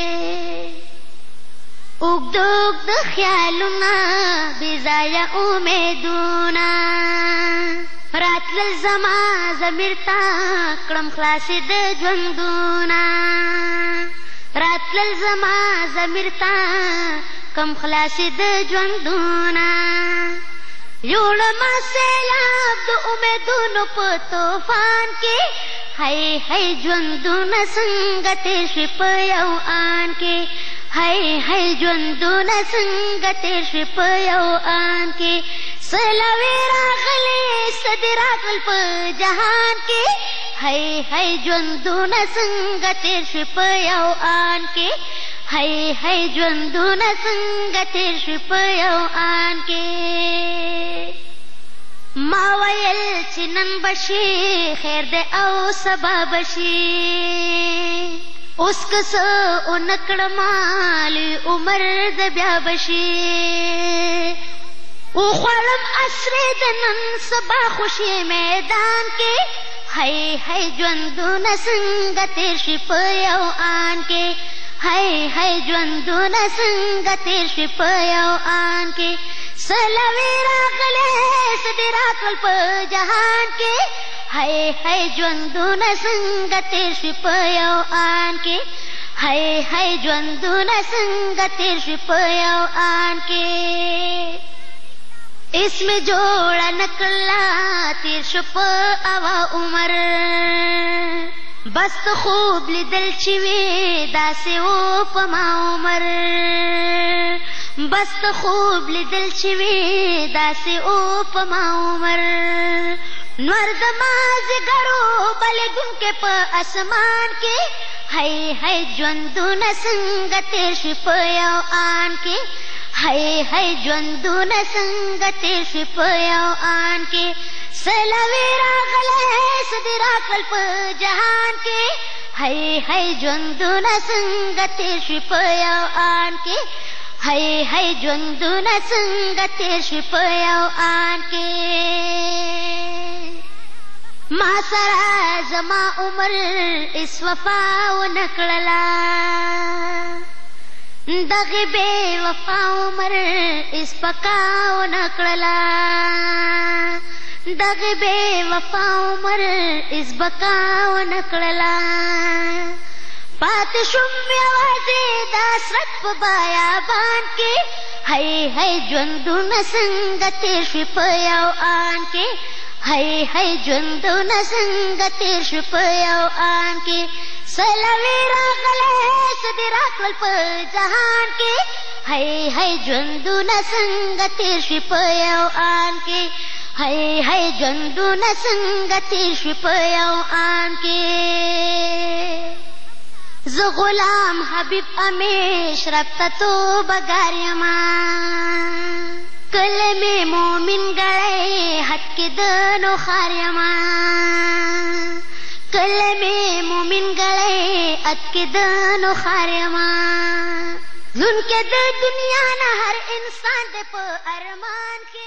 اوږد د خیالونه بېځایه امیدونه راتلل زما ضمیر ته کړم خلاصې د ژوندونه راتلل زما ضمیر ته کم خلاصې د ژوندونه یوړمه سیلاب د امیدونو په طوفان کې هی هی ژوندونه څنګه تیر شوي په یو آن کې هی هی ژوندونه څنګه تیر شوي په یو آن کې سلوې راغلې صدې راغل په جهان کې هی هی ژوندونه څنګه تیر شوي په یو آن کې هی هی ژوندونه څنګه تیر شوي په یو آن کې ما ویل چې نن بشي خیر دی او سبا بشي اوس که څه ونه کړمه لوی عمر د بیا بشي وخوړم عصرې د نن سبا خوشي میدان کې هی هی ژوندونه څنګه تیر شي په یو آن کې هی هی ژوندونه څنګه تیر شي په یو آن کې سلوې راغلې صدې راکړل په جهان کې هی هی ژوندونه څنګه تیر شي په یو آن کې هی هی ژوندونه څنګه تیر شي په یو آن کې اسم جوړه نکړلا تیر شو په اوا عمر بس خوب لیدل چې وې داسې و په ما عمر بس خوب لیدل چې وې داسې و په ما عمر نور د مازدیګرو بلېدونکې په اسمان کې هی هی ژوندونه څنګه تېر شي په یو آن کې هی هی ژوندونه څنګه تېر شي په یو آن کې سلوي راغلی څه دې راکړل په جهان کې هی هی ژوندونه څنګه تېر شي په یو آن کې هی هی ژوندونه څنګه تېر شي په یو آن کې ما سره زما عمر اس وفا ونه کړله دغه بې وفا عمر اس پکا ونه کړله دغه بې وفا عمر اس بکا ونه کړله پاتې شوم یوازې د حسرت په بیابان کې هی هی ژوندونه څنګه تېر شوي په یو آن کې هی هی ژوندونه څنګه تېر شوي په یو آن کې سلوي راغلی څه دې راکړل په جهان کې هی هی ژوندونه څنګه تېر شوي په یو آن کې هی هی ژوندونه څنګه تېر شوي په یو آن کې زه غلام حبیب امیش رب ته توبهګار یما کله مې مومن ګړی حد کې د نوخار یما کله مې مومن ګړی حد کې د نوخار یما ځونکې د دنیا نه هر انسان دی په ارمان کې